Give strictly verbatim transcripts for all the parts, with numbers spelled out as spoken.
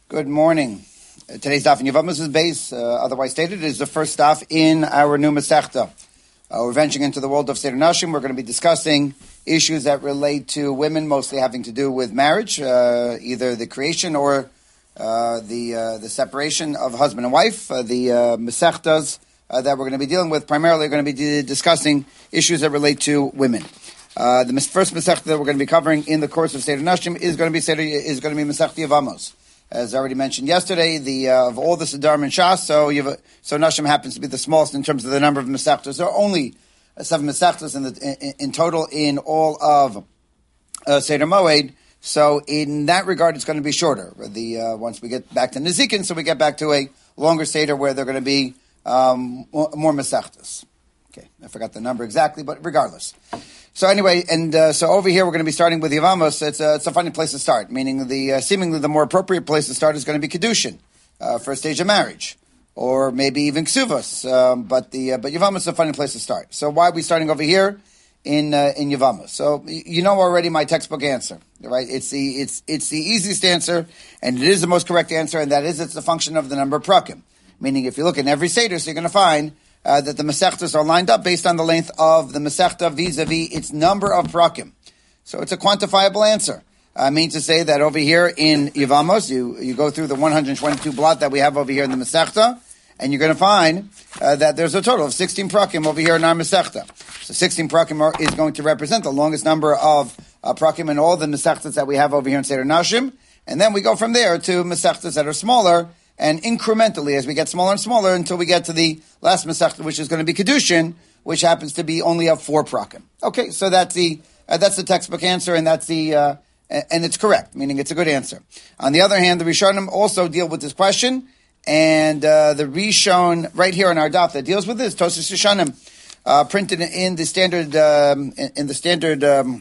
Good morning. Uh, today's daf in Yevamos' base, uh, otherwise stated, is the first daf in our new Masechta. Uh, we're venturing into the world of Seder Nashim. We're going to be discussing issues that relate to women, mostly having to do with marriage, uh, either the creation or uh, the uh, the separation of husband and wife. Uh, the uh, Masechtas uh, that we're going to be dealing with primarily are going to be d- discussing issues that relate to women. Uh, the first Masechta that we're going to be covering in the course of Seder Nashim is going to be Seder, is going to be Masechta Yevamos. As already mentioned yesterday, the uh, of all the Siddharim and Shas, so you've, so Nashim happens to be the smallest in terms of the number of Masechtas. There are only uh, seven Masechtas in, the, in, in total in all of uh, Seder Moed. So in that regard, it's going to be shorter. The uh, once we get back to Nezikin, so we get back to a longer Seder where they're going to be um, more, more Masechtas. Okay, I forgot the number exactly, but regardless. So anyway, and uh, so over here we're going to be starting with Yevamos. It's a, it's a funny place to start, meaning the uh, seemingly the more appropriate place to start is going to be Kedushin, uh, first stage of marriage, or maybe even Ksuvos. Um, but the uh, but Yevamos is a funny place to start. So why are we starting over here in uh, in Yevamos? So you know already my textbook answer, right? It's the it's it's the easiest answer, and it is the most correct answer, and that is it's the function of the number of prakim. Meaning, if you look in every seder, so you're going to find Uh, that the Masechtas are lined up based on the length of the Masechta vis-a-vis its number of prakim. So it's a quantifiable answer. I mean to say that over here in Yevamos, you, you go through the one hundred twenty-two blot that we have over here in the Masechta, and you're going to find uh, that there's a total of sixteen prakim over here in our Masechta. So sixteen prakim are, is going to represent the longest number of uh, prakim in all the Masechtas that we have over here in Seder Nashim, and then we go from there to Masechtas that are smaller, and incrementally, as we get smaller and smaller, until we get to the last Masechta, which is going to be Kedushin, which happens to be only of four prakim. Okay, so that's the uh, that's the textbook answer, and that's the uh, and it's correct, meaning it's a good answer. On the other hand, the Rishonim also deal with this question, and uh, the Rishon right here in our daf that deals with this Tosas Rishonim, uh, printed in the standard um, in, in the standard um,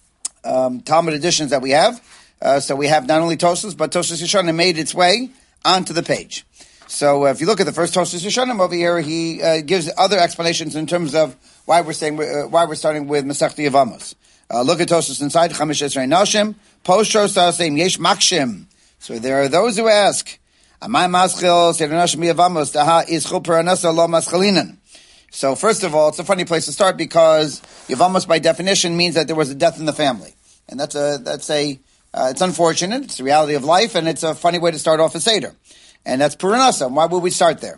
um, Talmud editions that we have. Uh, so we have not only Tosas, but Tosas Rishonim made its way onto the page. So uh, if you look at the first Tosas Rishonim over here, he uh, gives other explanations in terms of why we're saying uh, why we're starting with Masechta Yevamos. Uh, look at Tosas inside Chamish Esrei Nashim Posho Sasem Yesh Makshim. So there are those who ask, Amay Maschil Seder Nashim Yevamos Daha is Chul Paranasa Lo Maschalinan. So first of all, it's a funny place to start because Yevamos by definition means that there was a death in the family, and that's a that's a Uh, it's unfortunate. It's the reality of life, and it's a funny way to start off a Seder. And that's Puranasa. Why would we start there?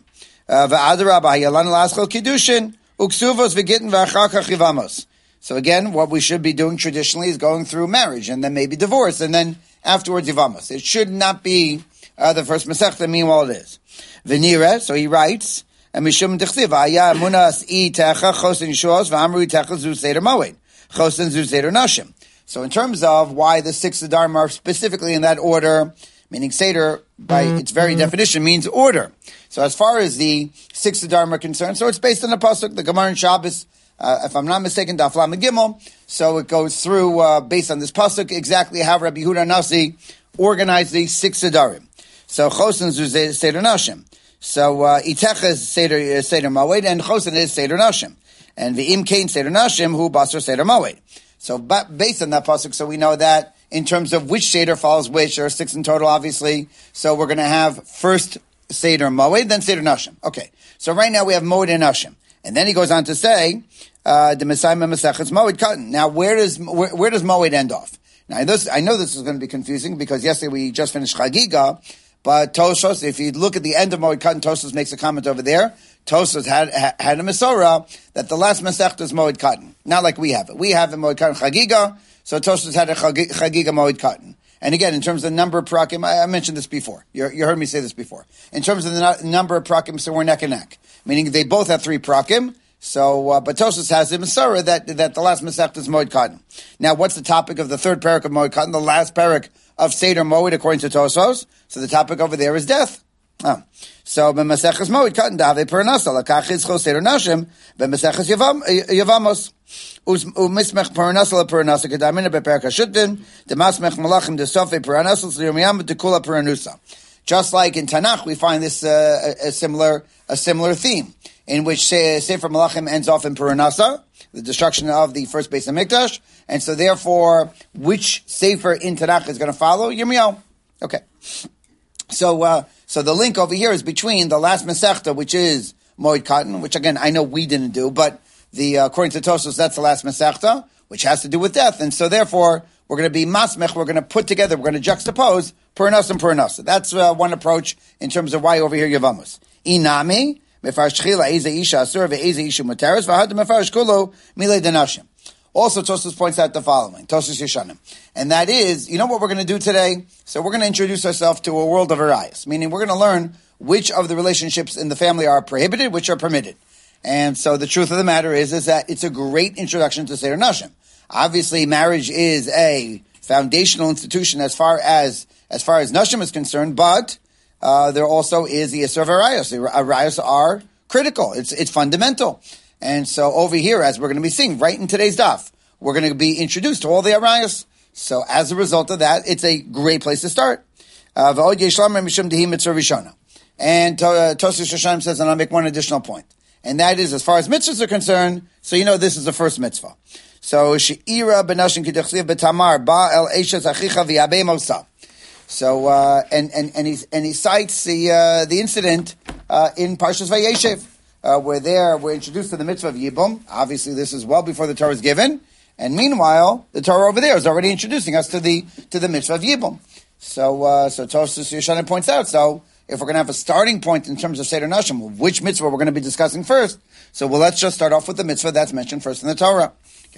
So again, what we should be doing traditionally is going through marriage, and then maybe divorce, and then afterwards Yevamos. It should not be uh, the first Masechta, meanwhile it is. V'nira, so he writes, Mishum Tichsiv, Aya Munas I Techa Chosin Yishuos, V'amru Techa Zu Seder Moed, Chosin Zu Seder Nashim. So in terms of why the six Siddharim are specifically in that order, meaning Seder, by its very definition, means order. So as far as the six Siddharim are concerned, so it's based on the Pasuk, the Gemara in Shabbos, uh, if I'm not mistaken, Daf Lamed Gimel. So it goes through, uh, based on this Pasuk, exactly how Rabbi Yehuda Nasi organized the six Siddharim. So Chosin is Seder Nashim. So uh, Itecha is Seder, Seder Moed, and Chosin is Seder Nashim. And V'im Kain Seder Nashim, Hu Basar Seder Moed. So based on that pasuk, so we know that in terms of which Seder follows which, there are six in total, obviously. So we're going to have first Seder Moed, then Seder Nashim. Okay. So right now we have Moed and Nashim. And then he goes on to say, uh, the Messiah Masechus Moed Katan. Now where does, where, where does Moed end off? Now this, I know this is going to be confusing because yesterday we just finished Chagiga, but Tosos, if you look at the end of Moed Katan, Tosos makes a comment over there. Tosos had had a Masorah that the last Masechta is Moed Katan. Not like we have it. We have a Moed Katan Chagiga, so Tosos had a Chagiga Moed Katan. And again, in terms of the number of prakim, I, I mentioned this before. You, you heard me say this before. In terms of the no, number of prakim, so we're neck and neck. Meaning they both have three prakim, so, uh, but Tosos has a Masorah that, that the last Masechta is Moed Katan. Now, what's the topic of the third parak of Moed Katan, the last parak of Seder Moed according to Tosos? So the topic over there is death. Oh. So, b'maseches Moed Katan dave Paranasa lakach itzchos Seder Nashim b'maseches Yevamos u'mismech Paranasa leParanasa kedamina bePerak HaShutbin demasmech Malachim deSofei Paranasa l'Yirmiyam deKula Paranusa. Just like in Tanakh, we find this uh, a, a similar a similar theme in which Sefer Malachim ends off in Paranasa, the destruction of the first Beis Hamikdash, and so therefore, which Sefer in Tanakh is going to follow? Yirmiyahu. Okay. So, uh, so the link over here is between the last Masechta, which is Moed Katan, which again, I know we didn't do, but the, uh, according to Tosfos, that's the last Masechta, which has to do with death. And so therefore, we're going to be masmech, we're going to put together, we're going to juxtapose Puranas and Puranas. That's uh, one approach in terms of why over here Yavamus. Inami, Mefarsh Chila, Eze Isha Asur, Ve'eze Isha Muteres, V'had Mefarsh Kulu, Milei Denashim. Also, Tosfos points out the following, Tosfos Yeshanim. And that is, you know what we're going to do today? So we're going to introduce ourselves to a world of arayos, meaning we're going to learn which of the relationships in the family are prohibited, which are permitted. And so the truth of the matter is, is that it's a great introduction to Seder Nashim. Obviously, marriage is a foundational institution as far as, as far as Nashim is concerned, but, uh, there also is the Yisur of arayos. The arayos are critical. It's, it's fundamental. And so over here, as we're going to be seeing right in today's daf, we're going to be introduced to all the arayos. So as a result of that, it's a great place to start. Uh, and uh, Tosfos Yeshanim says, and I'll make one additional point. And that is, as far as mitzvahs are concerned, so you know this is the first mitzvah. So, She'ira benashin k'dechsiv betamar ba el eshes achicha v'yabei mosa. So, uh, and, and, and he, and he cites the, uh, the incident, uh, in Parshas Vayeshev. Uh, we're there, we're introduced to the mitzvah of Yibum. Obviously, this is well before the Torah is given. And meanwhile, the Torah over there is already introducing us to the, to the mitzvah of Yibum. So, uh, so Tosfos Yeshanim points out, so, if we're going to have a starting point in terms of Seder Nashim, which mitzvah we're going to be discussing first, so well, let's just start off with the mitzvah that's mentioned first in the Torah. Okay.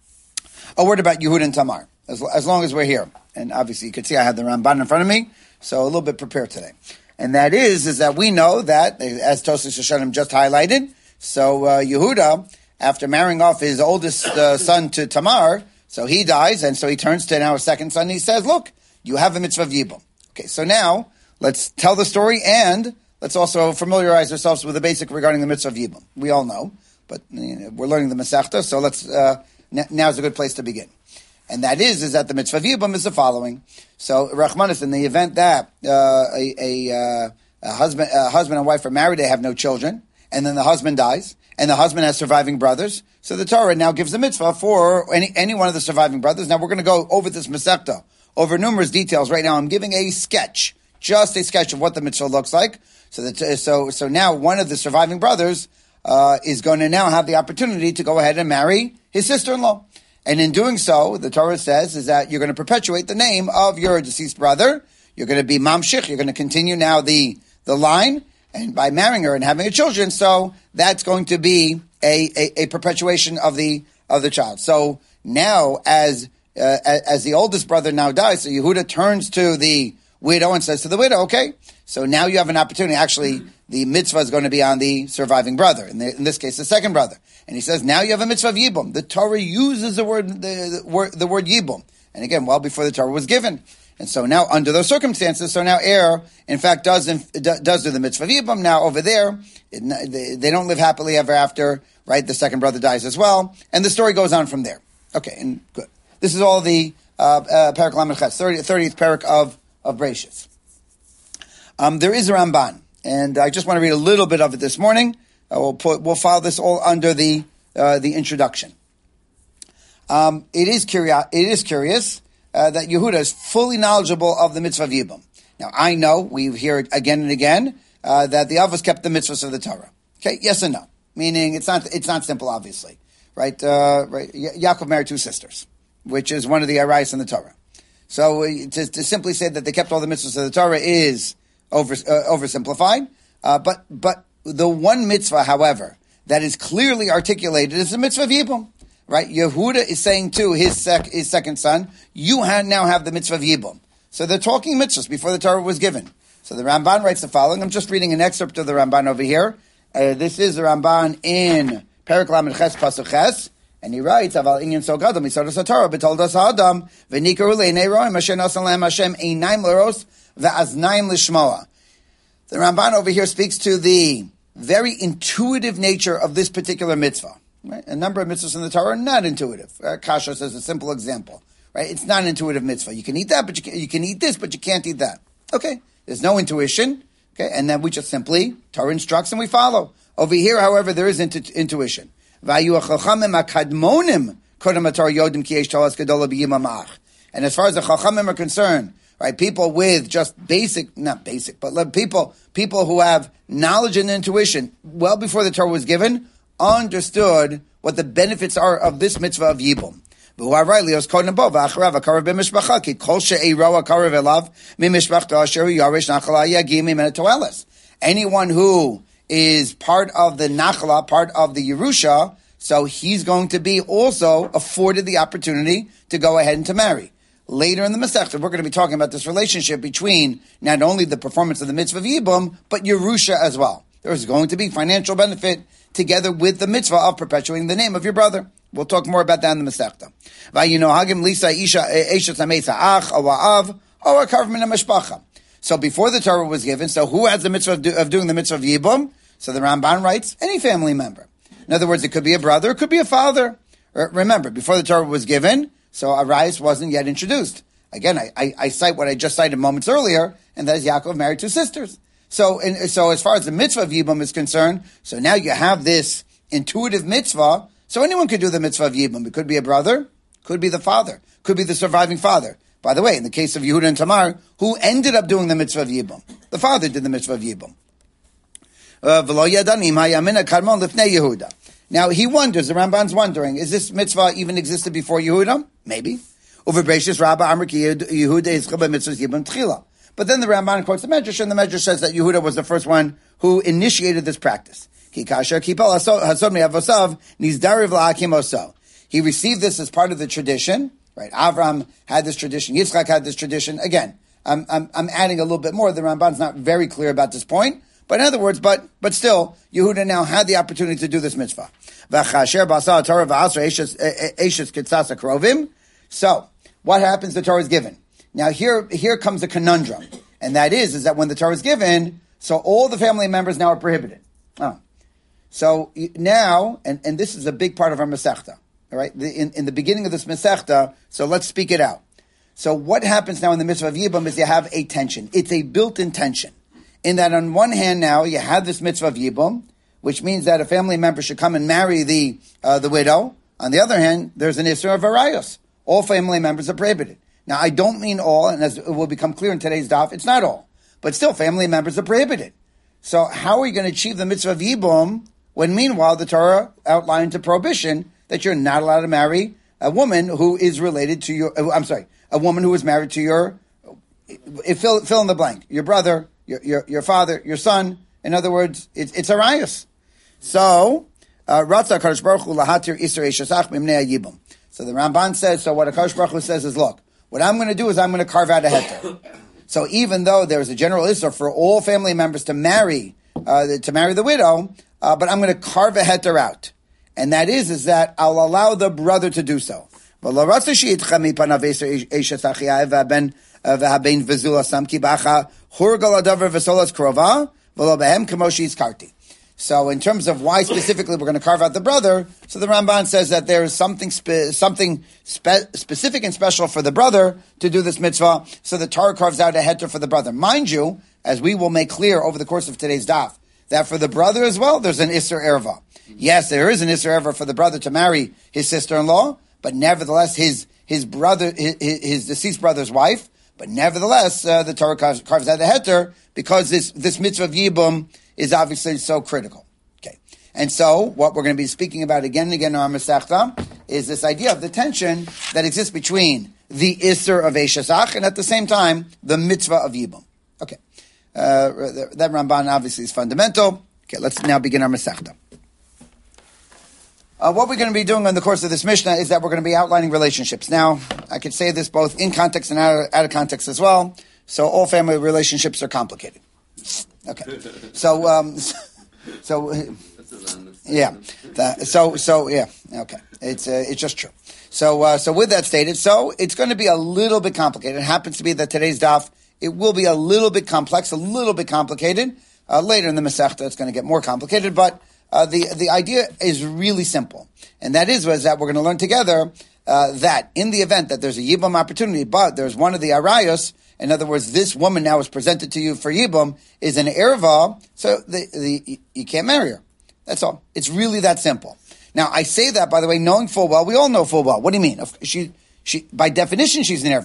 A word about Yehuda and Tamar, as, as long as we're here. And obviously, you can see I have the Ramban in front of me, so a little bit prepared today. And that is, is that we know that, as Tosfos Yeshanim just highlighted, so uh, Yehuda, after marrying off his oldest uh, son to Tamar, so he dies, and so he turns to now his second son, and he says, look, you have a mitzvah of Yibum. Okay, so now, let's tell the story, and let's also familiarize ourselves with the basic regarding the mitzvah of Yibum. We all know, but you know, we're learning the Masechta, so let's, uh, n- now's a good place to begin. And that is, is that the mitzvah of Yibum is the following. So, Rachmanis, in the event that uh, a, a, uh, a husband a husband and wife are married, they have no children, and then the husband dies, and the husband has surviving brothers, so the Torah now gives the mitzvah for any, any one of the surviving brothers. Now, we're going to go over this Masechta, over numerous details. Right now, I'm giving a sketch, just a sketch of what the mitzvah looks like. So that, so, so now one of the surviving brothers, uh, is going to now have the opportunity to go ahead and marry his sister-in-law. And in doing so, the Torah says, is that you're going to perpetuate the name of your deceased brother. You're going to be mamshich. You're going to continue now the, the line. And by marrying her and having a children, so that's going to be a, a, a perpetuation of the, of the child. So now as, uh, as the oldest brother now dies, so Yehuda turns to the widow and says to the widow, okay, so now you have an opportunity. Actually, the mitzvah is going to be on the surviving brother, in, the, in this case, the second brother. And he says, now you have a mitzvah of Yibum. The Torah uses the word, the, the word, the word Yibum. And again, well before the Torah was given. And so now, under those circumstances, so now Er, in fact, does, does do the mitzvah of Yibum. Now, over there, it, they, they don't live happily ever after, right? The second brother dies as well. And the story goes on from there. Okay, and good. This is all the, uh, uh, Perek Lamed Ches, thirtieth Perek of, of Bereishis. Um, there is a Ramban, and I just want to read a little bit of it this morning. Uh, we'll put, we'll file this all under the, uh, the introduction. Um, it is curious, it is curious, uh, that Yehuda is fully knowledgeable of the mitzvah of Yibum. Now, I know, we hear it again and again, uh, that the Avos kept the mitzvahs of the Torah. Okay, yes and no. Meaning, it's not, it's not simple, obviously. Right, uh, right, Yaakov married two sisters, which is one of the arayos in the Torah. So, uh, to, to simply say that they kept all the mitzvahs of the Torah is over, uh, oversimplified. Uh, but, but, the one mitzvah, however, that is clearly articulated is the mitzvah of Yibum, right? Yehuda is saying to his sec- his second son, you ha- now have the mitzvah of Yibum. So they're talking mitzvahs before the Torah was given. So the Ramban writes the following. I'm just reading an excerpt of the Ramban over here. Uh, this is the Ramban in Perek Lamed Ches Pasuk Ches, and he writes, Aval inyan so gadol misodas haTorah b'toldas ha'adam v'nikaru le'nei roim asher nasan lehem Hashem einaim l'ros ve'aznaim l'shmoa. The Ramban over here speaks to the very intuitive nature of this particular mitzvah. Right? A number of mitzvahs in the Torah are not intuitive. Uh, Kasha says a simple example. Right? It's not an intuitive mitzvah. You can eat that, but you can, you can eat this, but you can't eat that. Okay, there's no intuition. Okay, and then we just simply Torah instructs and we follow. Over here, however, there is intu- intuition. And as far as the Chachamim are concerned, right? People with just basic, not basic, but like people, people who have knowledge and intuition well before the Torah was given, understood what the benefits are of this mitzvah of Yibum. Anyone who is part of the Nachla, part of the Yerusha, so he's going to be also afforded the opportunity to go ahead and to marry. Later in the Masechta, we're going to be talking about this relationship between not only the performance of the mitzvah of Yibum, but Yerusha as well. There is going to be financial benefit together with the mitzvah of perpetuating the name of your brother. We'll talk more about that in the Masechta. So before the Torah was given, so who has the mitzvah of, do, of doing the mitzvah of Yibum? So the Ramban writes, any family member. In other words, it could be a brother, it could be a father. Remember, before the Torah was given, so Arayos wasn't yet introduced. Again, I, I, I cite what I just cited moments earlier, and that is Yaakov married two sisters. So, and, so as far as the mitzvah of Yibum is concerned, so now you have this intuitive mitzvah, so anyone could do the mitzvah of Yibum. It could be a brother, could be the father, could be the surviving father. By the way, in the case of Yehuda and Tamar, who ended up doing the mitzvah of Yibum? The father did the mitzvah of Yibum. Uh, now he wonders, the Ramban's wondering, is this mitzvah even existed before Yehuda? Maybe. But then the Ramban quotes the Medrash, and the Medrash says that Yehuda was the first one who initiated this practice. He received this as part of the tradition, right? Avram had this tradition, Yitzchak had this tradition. Again, I'm, I'm, I'm adding a little bit more. The Ramban's not very clear about this point. But in other words, but but still, Yehuda now had the opportunity to do this mitzvah. So, what happens? The Torah is given. Now here, here comes a conundrum. And that is, is that when the Torah is given, so all the family members now are prohibited. Oh. So now, and, and this is a big part of our Masechta, all right? The, in, in the beginning of this Masechta, so let's speak it out. So what happens now in the mitzvah of Yibum is you have a tension. It's a built-in tension. In that on one hand now, you have this mitzvah of Yibum, which means that a family member should come and marry the uh, the widow. On the other hand, there's an issur of arayos. All family members are prohibited. Now, I don't mean all, and as it will become clear in today's daf, it's not all. But still, family members are prohibited. So how are you going to achieve the mitzvah of Yibum when meanwhile the Torah outlined a prohibition that you're not allowed to marry a woman who is related to your, I'm sorry, a woman who is married to your, fill, fill in the blank, your brother, Your, your your father, your son. In other words, it, it's arayos. So, Ratza Kadosh Baruch Hu lahatir iser eshasach mimnei yibum. So the Ramban says, so what Kadosh Baruch Hu says is, look, what I'm going to do is I'm going to carve out a heter. So even though there's a general issur for all family members to marry, uh, to marry the widow, uh, but I'm going to carve a heter out. And that is, is that I'll allow the brother to do so. But lo ratza she'itcha mipanav eser eshasach yaev v'aben v'habein v'zula samki bacha hurgal adavar v'solas krova v'lo behem kamoshi iskarti. So in terms of why specifically we're going to carve out the brother, so the Ramban says that there is something spe- something spe- specific and special for the brother to do this mitzvah, so the Torah carves out a heter for the brother. Mind you, as we will make clear over the course of today's daf, that for the brother as well, there's an Isser Erva. Yes, there is an Isser Erva for the brother to marry his sister-in-law, but nevertheless, his his brother, his, his deceased brother's wife, but nevertheless, uh, the Torah carves, carves out a heter because this, this mitzvah of Yibum is obviously so critical. Okay. And so, what we're going to be speaking about again and again in our Masechta is this idea of the tension that exists between the Isser of Eshasach and at the same time, the mitzvah of Yibum. Okay. Uh, that Ramban obviously is fundamental. Okay, let's now begin our Masechta. Uh, what we're going to be doing in the course of this Mishnah is that we're going to be outlining relationships. Now, I could say this both in context and out of, out of context as well. So all family relationships are complicated. Okay. So, um, so, yeah. The, so, so, yeah. Okay. It's, uh, it's just true. So, uh, so with that stated, so it's going to be a little bit complicated. It happens to be that today's daf, it will be a little bit complex, a little bit complicated. Uh, later in the Masechta, it's going to get more complicated, but Uh, the the idea is really simple, and that is was that we're going to learn together uh, that in the event that there's a Yibum opportunity, but there's one of the Arayos, in other words, this woman now is presented to you for Yibum, is an Erva, so the, the you can't marry her. That's all. It's really that simple. Now, I say that, by the way, knowing full well, we all know full well. What do you mean? She she by definition, she's an Erva.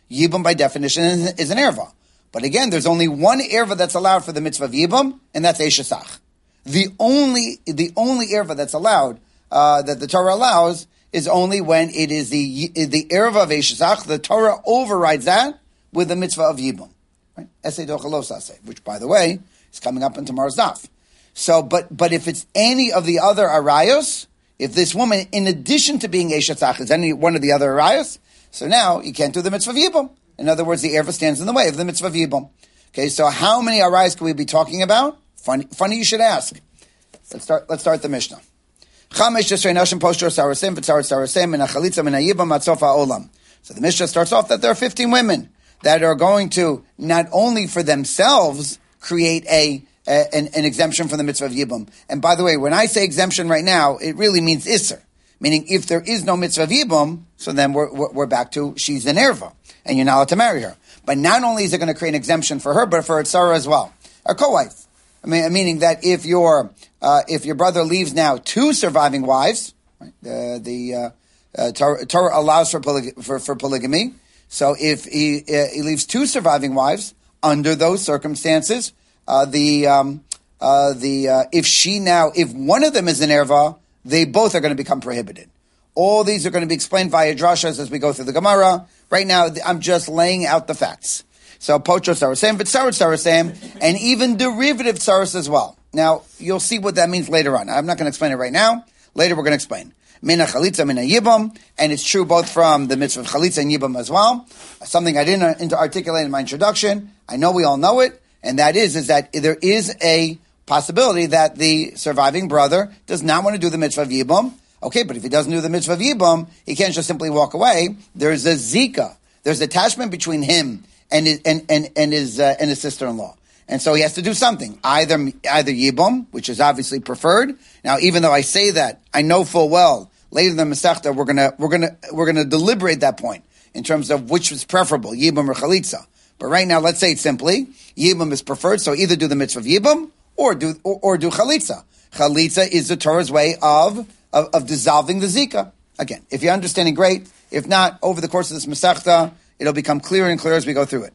Yibum by definition is an erva. But again, there's only one erva that's allowed for the mitzvah of Yibum, and that's Eishasach. The only, the only erva that's allowed, uh, that the Torah allows, is only when it is the, the erva of Eishasach. The Torah overrides that with the mitzvah of Yibum. Right? Esei dochalos aseh, which, by the way, is coming up in tomorrow's daf. So, but, but if it's any of the other arayos, if this woman, in addition to being Eishasach, is any one of the other arayos, so now you can't do the mitzvah of Yibum. In other words, the erva stands in the way of the mitzvah of Yibum. Okay, so how many arayos can we be talking about? Funny, funny you should ask. Let's start. Let's start the Mishnah. Chamesh Tisrei Nashim Postur Sarasim V'Tzarat Sarasim Min HaChalitza Min HaYibum Ad Sof HaOlam. So the Mishnah starts off that there are fifteen women that are going to not only for themselves create a, a an, an exemption from the mitzvah of Yibum. And by the way, when I say exemption right now, it really means Isser. Meaning, if there is no mitzvah of Yibum, so then we're, we're, we're back to she's an erva, and you're not allowed to marry her. But not only is it going to create an exemption for her, but for her tzara as well, a co-wife. I mean, meaning that if your uh, if your brother leaves now two surviving wives, right, the the uh, uh, Torah, Torah allows for, polyg- for for polygamy. So if he uh, he leaves two surviving wives, under those circumstances, uh, the um, uh, the uh, if she now if one of them is an erva, they both are going to become prohibited. All these are going to be explained via drashas as we go through the Gemara. Right now, I'm just laying out the facts. So, pocho sarasem, v'tzarat sarasem, and even derivative tzaras as well. Now, you'll see what that means later on. I'm not going to explain it right now. Later, we're going to explain. Mina chalitza, mina yibum, and it's true both from the mitzvah of chalitza and yibum as well. Something I didn't articulate in my introduction. I know we all know it, and that is, is that there is a possibility that the surviving brother does not want to do the mitzvah of yibum. Okay, but if he doesn't do the mitzvah of yibum, he can't just simply walk away. There's a zika. There's attachment between him and his, and, and, and his, uh, and his sister-in-law. And so he has to do something. Either, either yibum, which is obviously preferred. Now, even though I say that, I know full well, later in the Masechta, we're gonna, we're gonna, we're gonna deliberate that point in terms of which is preferable, yibum or chalitza. But right now, let's say it simply, yibum is preferred, so either do the mitzvah of yibum or do, or, or do chalitza. Chalitza is the Torah's way of, of, of dissolving the zika. Again, if you're understanding, great. If not, over the course of this Masechta, it'll become clearer and clearer as we go through it.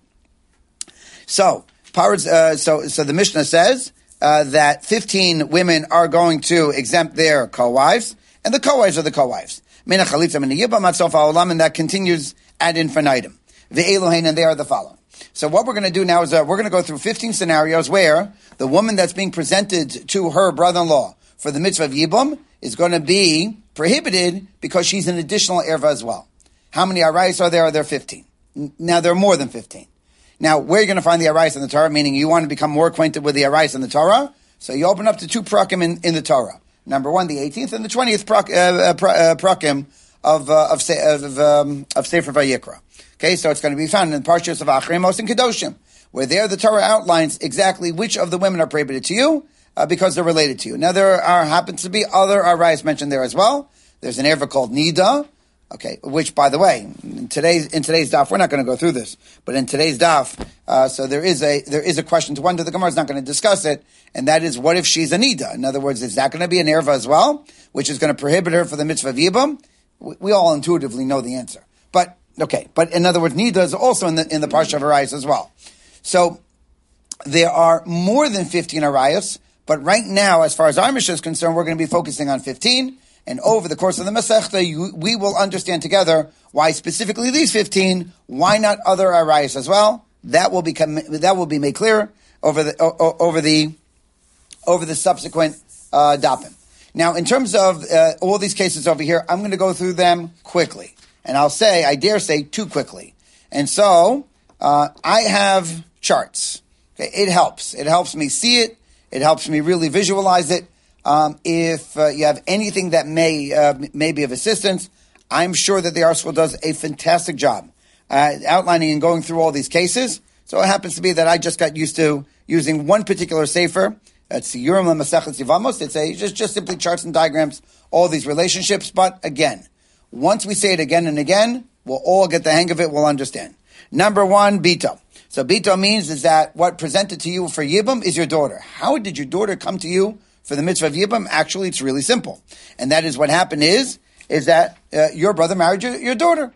So, powers, uh, so, so the Mishnah says uh, that fifteen women are going to exempt their co-wives, and the co-wives are the co-wives. Mina chalitza mina yibam atzof ha'olam, and that continues ad infinitum. Ve'elohein, and they are the following. So what we're going to do now is uh, we're going to go through fifteen scenarios where the woman that's being presented to her brother-in-law for the mitzvah of yibum is going to be prohibited because she's an additional erva as well. How many arayos are there? Are there fifteen? Now, there are more than fifteen. Now, where are you going to find the arayos in the Torah? Meaning you want to become more acquainted with the arayos in the Torah? So you open up to two prakim in, in the Torah. Number one, the eighteenth, and the twentieth prak, uh, uh, prakim of, uh, of, of, um, of Sefer Vayikra. Okay, so it's going to be found in the Parshas of Achrimos and Kedoshim, where there the Torah outlines exactly which of the women are prohibited to you, uh, because they're related to you. Now, there are happens to be other arayos mentioned there as well. There's an erva called Nida, okay, which, by the way, in today's in today's daf, we're not going to go through this, but in today's daf, uh, so there is a there is a question to wonder. The Gemara is not going to discuss it, and that is, what if she's a nida? In other words, is that going to be an erva as well, which is going to prohibit her for the mitzvah of yibum? We, we all intuitively know the answer, but okay, but in other words, nida is also in the in the parsha of arayos as well. So there are more than fifteen arayos, but right now, as far as our Mishnah is concerned, we're going to be focusing on fifteen. And over the course of the Masechta, we will understand together why specifically these fifteen, why not other arayos as well. That will become that will be made clear over the over the over the subsequent uh, dapim. Now, in terms of uh, all these cases over here, I'm going to go through them quickly, and I'll say, I dare say, too quickly. And so uh, I have charts. Okay, it helps. It helps me see it. It helps me really visualize it. Um, if uh, you have anything that may uh, may be of assistance, I'm sure that the ArtScroll does a fantastic job uh, outlining and going through all these cases. So it happens to be that I just got used to using one particular sefer. It's the Yurim LaMasechet Yevamos. It's a just just simply charts and diagrams, all these relationships. But again, once we say it again and again, we'll all get the hang of it. We'll understand. Number one, bito. So bito means is that what presented to you for Yibum is your daughter. How did your daughter come to you for the mitzvah of Yibum? Actually, it's really simple. And that is what happened is, is that uh, your brother married your, your daughter.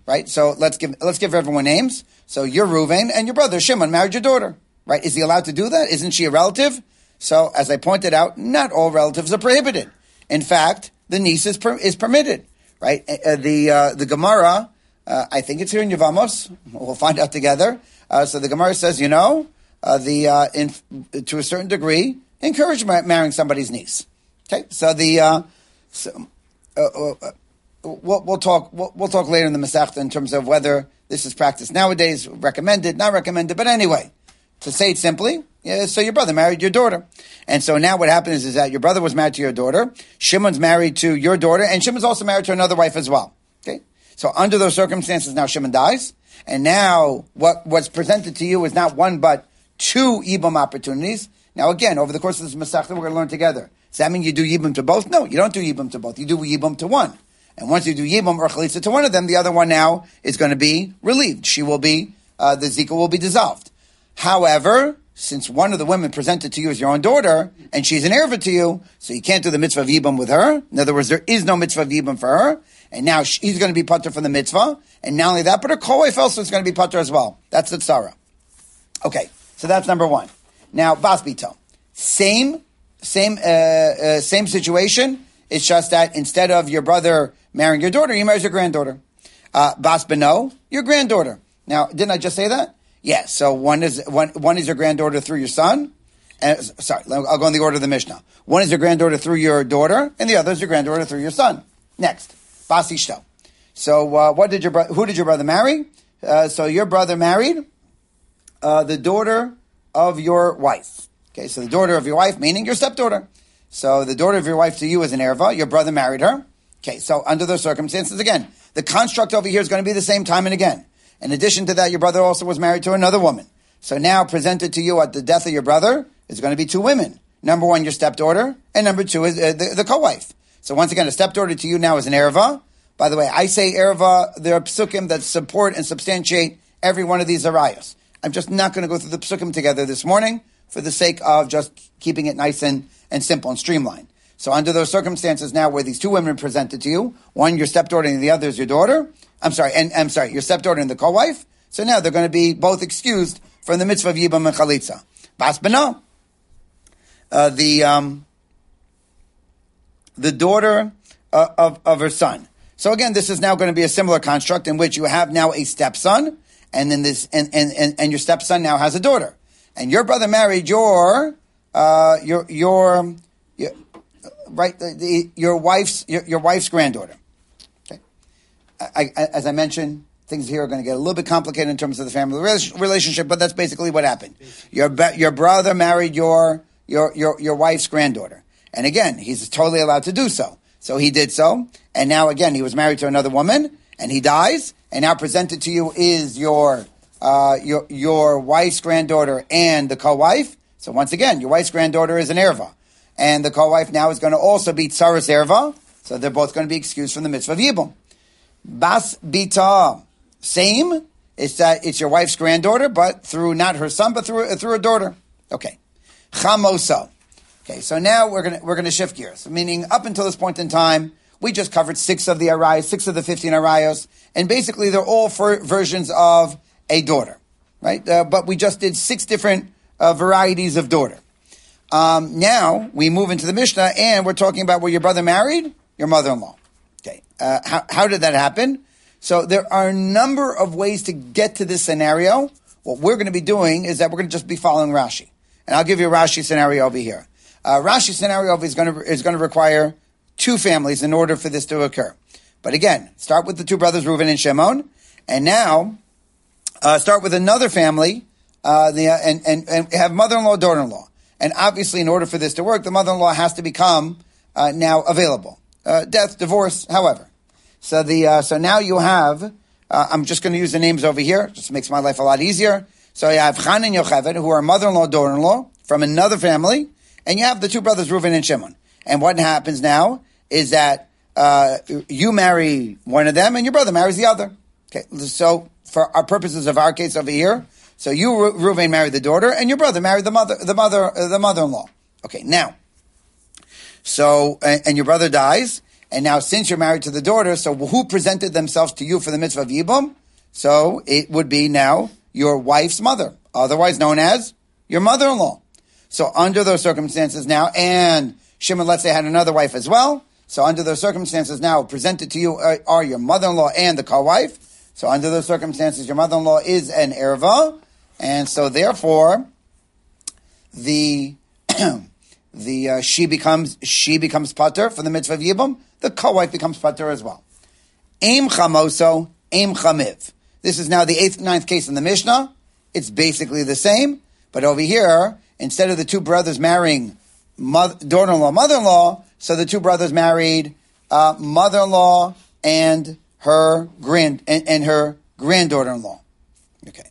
right? So let's give let's give everyone names. So you're Reuven, and your brother Shimon married your daughter, right? Is he allowed to do that? Isn't she a relative? So as I pointed out, not all relatives are prohibited. In fact, the niece is per, is permitted, right? Uh, the uh, the Gemara, uh, I think it's here in Yevamos. We'll find out together. Uh, so the Gemara says, you know, uh, the uh, in, to a certain degree, encourage marrying somebody's niece. Okay, so the uh, so, uh, uh, we'll, we'll talk we'll, we'll talk later in the Masechta in terms of whether this is practiced nowadays, recommended, not recommended. But anyway, to say it simply, yeah, so your brother married your daughter, and so now what happens is that your brother was married to your daughter, Shimon's married to your daughter, and Shimon's also married to another wife as well. Okay, so under those circumstances, now Shimon dies, and now what what's presented to you is not one but two Yibum opportunities. Now again, over the course of this Masechta, we're going to learn together. Does that mean you do Yibum to both? No, you don't do Yibum to both. You do Yibum to one. And once you do Yibum or Chalitza to one of them, the other one now is going to be relieved. She will be, uh, the Zika will be dissolved. However, since one of the women presented to you as your own daughter, and she's an erva to you, so you can't do the mitzvah of Yibum with her. In other words, there is no mitzvah of Yibum for her. And now she's going to be patur from the mitzvah. And not only that, but her co-wife also is going to be patur as well. That's the tzara. Okay, so that's number one. Now, Bas Bito. Same, same, uh, uh, same situation. It's just that instead of your brother marrying your daughter, he marries your granddaughter. Uh, Bas Beno, your granddaughter. Now, didn't I just say that? Yes. So one is one, one is your granddaughter through your son. And, sorry, I'll go in the order of the Mishnah. One is your granddaughter through your daughter, and the other is your granddaughter through your son. Next, Bas Ishto. So, uh, what did your bro- who did your brother marry? Uh, so your brother married uh, the daughter of your wife. Okay, so the daughter of your wife, meaning your stepdaughter. So the daughter of your wife to you is an erva. Your brother married her. Okay, so under those circumstances, again, the construct over here is going to be the same time and again. In addition to that, your brother also was married to another woman. So now presented to you at the death of your brother is going to be two women. Number one, your stepdaughter, and number two is uh, the, the co-wife. So once again, a stepdaughter to you now is an erva. By the way, I say erva, there are psukim that support and substantiate every one of these arayos. I'm just not going to go through the psukim together this morning for the sake of just keeping it nice and, and simple and streamlined. So under those circumstances now where these two women are presented to you, one your stepdaughter and the other is your daughter, I'm sorry, and I'm sorry, your stepdaughter and the co-wife, so now they're going to be both excused from the mitzvah of Yibam and Chalitza. Bas Beno, uh, the, um, the daughter uh, of, of her son. So again, this is now going to be a similar construct in which you have now a stepson, and then this, and, and, and, and your stepson now has a daughter. And your brother married your, uh, your, your, your right, the, the, your wife's, your, your wife's granddaughter. Okay. I, I, as I mentioned, things here are going to get a little bit complicated in terms of the family relationship, but that's basically what happened. Your, your brother married your, your, your, your wife's granddaughter. And again, he's totally allowed to do so. So he did so. And now again, he was married to another woman and he dies. And now presented to you is your, Uh, your your wife's granddaughter and the co-wife. So once again, your wife's granddaughter is an erva. And the co-wife now is going to also be tsaras erva. So they're both going to be excused from the mitzvah of Yibum. Bas Bita, same. It's that it's your wife's granddaughter, but through not her son, but through through her daughter. Okay. Chamosa. Okay, so now we're gonna we're gonna shift gears. Meaning up until this point in time, we just covered six of the arayos, six of the fifteen arayos, and basically they're all for versions of a daughter, right? Uh, but we just did six different uh, varieties of daughter. Um, now we move into the Mishnah, and we're talking about where your brother married your mother-in-law. Okay, uh, how, how did that happen? So there are a number of ways to get to this scenario. What we're going to be doing is that we're going to just be following Rashi, and I'll give you a Rashi scenario over here. Uh, Rashi scenario is going to is going to require two families in order for this to occur. But again, start with the two brothers Reuven and Shimon, and now. Uh, start with another family, uh, the, uh, and, and, and have mother-in-law, daughter-in-law. And obviously, in order for this to work, the mother-in-law has to become uh, now available. Uh, death, divorce, however. So the uh, so now you have, uh, I'm just going to use the names over here, just makes my life a lot easier. So you have Chan and Yocheved, who are mother-in-law, daughter-in-law, from another family, and you have the two brothers, Reuven and Shimon. And what happens now is that uh, you marry one of them, and your brother marries the other. Okay, so for our purposes of our case over here, so you, Reuven, married the daughter, and your brother married the mother, the mother, uh, the mother-in-law. Okay, now, so and, and your brother dies, And now since you're married to the daughter, so who presented themselves to you for the mitzvah of Yibum? So it would be now your wife's mother, otherwise known as your mother-in-law. So under those circumstances now, and Shimon, let's say, had another wife as well. So under those circumstances now, presented to you are, are your mother-in-law and the co-wife. So under those circumstances, your mother-in-law is an erva. And so therefore, the the uh, she becomes she becomes pater for the mitzvah of Yibum. The co-wife becomes pater as well. Aim chamoso, aim chamiv. This is now the eighth, ninth case in the Mishnah. It's basically the same, but over here, instead of the two brothers marrying mother, daughter-in-law, mother-in-law, so the two brothers married uh, mother-in-law and her grand and, and her granddaughter-in-law. Okay,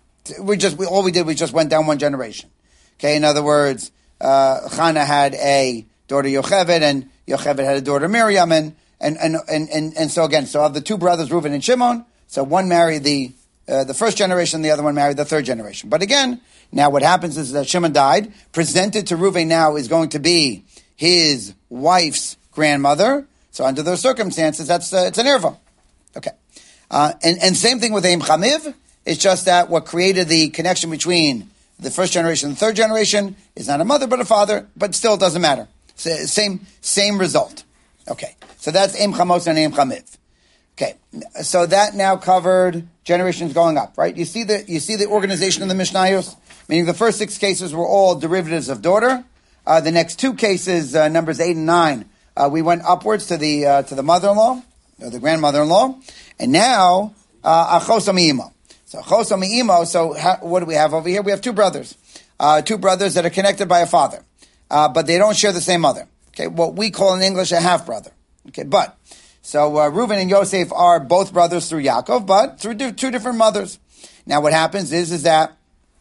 we just we, all we did we just went down one generation. Okay, in other words, uh, Chana had a daughter Yocheved, and Yocheved had a daughter Miriam, and and and and and, and so again, so of the two brothers Reuven and Shimon, so one married the uh, the first generation, the other one married the third generation. But again, now what happens is that Shimon died. Presented to Reuven now is going to be his wife's grandmother. So under those circumstances, that's uh, it's an erva. Okay, uh, and and same thing with Aim Chamiv. It's just that what created the connection between the first generation and the third generation is not a mother but a father, but still it doesn't matter. So, same same result. Okay, so that's Aim Chamos and Aim Chamiv. Okay, so that now covered generations going up, right? You see the you see the organization of the Mishnayos, meaning the first six cases were all derivatives of daughter. Uh, the next two cases, uh, numbers eight and nine, uh, we went upwards to the uh, to the mother-in-law, or the grandmother-in-law, and now uh, achos amo. So achos amo. So how, what do we have over here? We have two brothers, uh, two brothers that are connected by a father, uh, but they don't share the same mother. Okay, what we call in English a half brother. Okay, but so uh, Reuven and Yosef are both brothers through Yaakov, but through di- two different mothers. Now what happens is is that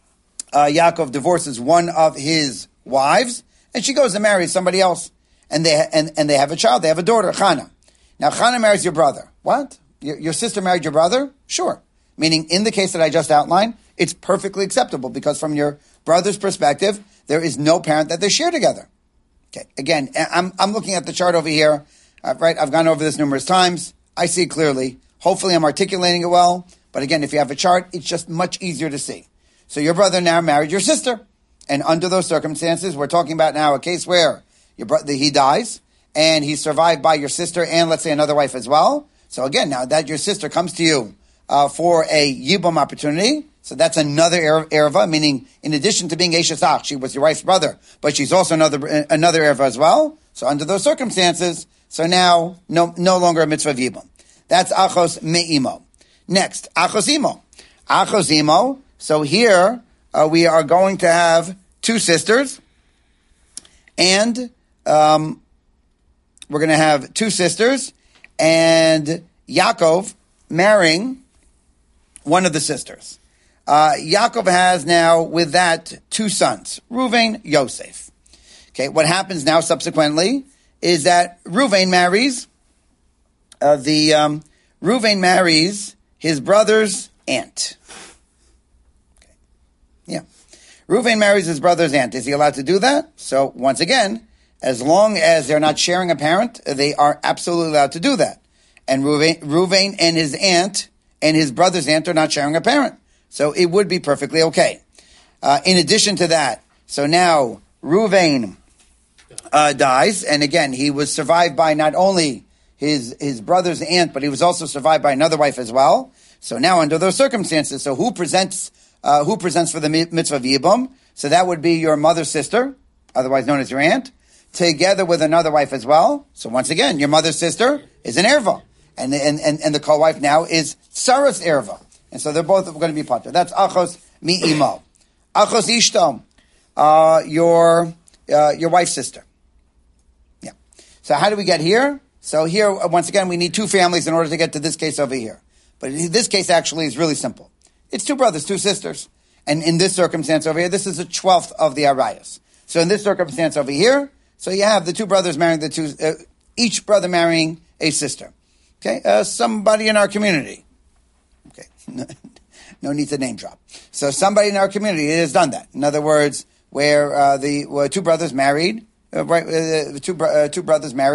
uh, Yaakov divorces one of his wives, and she goes and marries somebody else, and they and, and they have a child. They have a daughter, Chana. Now Chana marries your brother. What? Your, your sister married your brother? Sure. Meaning, in the case that I just outlined, it's perfectly acceptable because from your brother's perspective, there is no parent that they share together. Okay. Again, I'm I'm looking at the chart over here. Uh, right, I've gone over this numerous times. I see it clearly. Hopefully, I'm articulating it well. But again, if you have a chart, it's just much easier to see. So your brother now married your sister. And under those circumstances, we're talking about now a case where your brother, he dies, and he's survived by your sister and, let's say, another wife as well. So again, now that your sister comes to you uh, for a yibum opportunity, so that's another er- erva, meaning in addition to being Eshes Ach, she was your wife's brother, but she's also another another erva as well. So under those circumstances, so now no no longer a mitzvah of yibum. That's achos me'imo. Next, achos imo. Achos imo. So here uh, we are going to have two sisters, and um, we're going to have two sisters, and Yaakov marrying one of the sisters. Uh, Yaakov has now, with that, two sons, Reuven, Yosef. Okay, what happens now subsequently is that Reuven marries uh, the um, Reuven marries his brother's aunt. Okay. Yeah, Reuven marries his brother's aunt. Is he allowed to do that? So once again, as long as they're not sharing a parent, they are absolutely allowed to do that. And Reuven, Reuven and his aunt and his brother's aunt are not sharing a parent. So it would be perfectly okay. Uh, in addition to that, so now Reuven uh, dies, and again, he was survived by not only his his brother's aunt, but he was also survived by another wife as well. So now, under those circumstances, so who presents uh, who presents for the mitzvah of Yibum? So that would be your mother's sister, otherwise known as your aunt, together with another wife as well. So once again, your mother's sister is an erva, and and and, and the co-wife now is Sarah's erva. And so they're both going to be pater. That's achos mi'imo. Achos ishto, uh, your uh, your wife's sister. Yeah. So how do we get here? So here, once again, we need two families in order to get to this case over here. But this case actually is really simple. It's two brothers, two sisters. And in this circumstance over here, this is a twelfth of the arayos. So in this circumstance over here, so you have the two brothers marrying the two, uh, each brother marrying a sister. Okay, uh, somebody in our community. Okay, no need to name drop. So somebody in our community has done that. In other words, where uh, the where two brothers married, uh, right, uh, two uh, two brothers married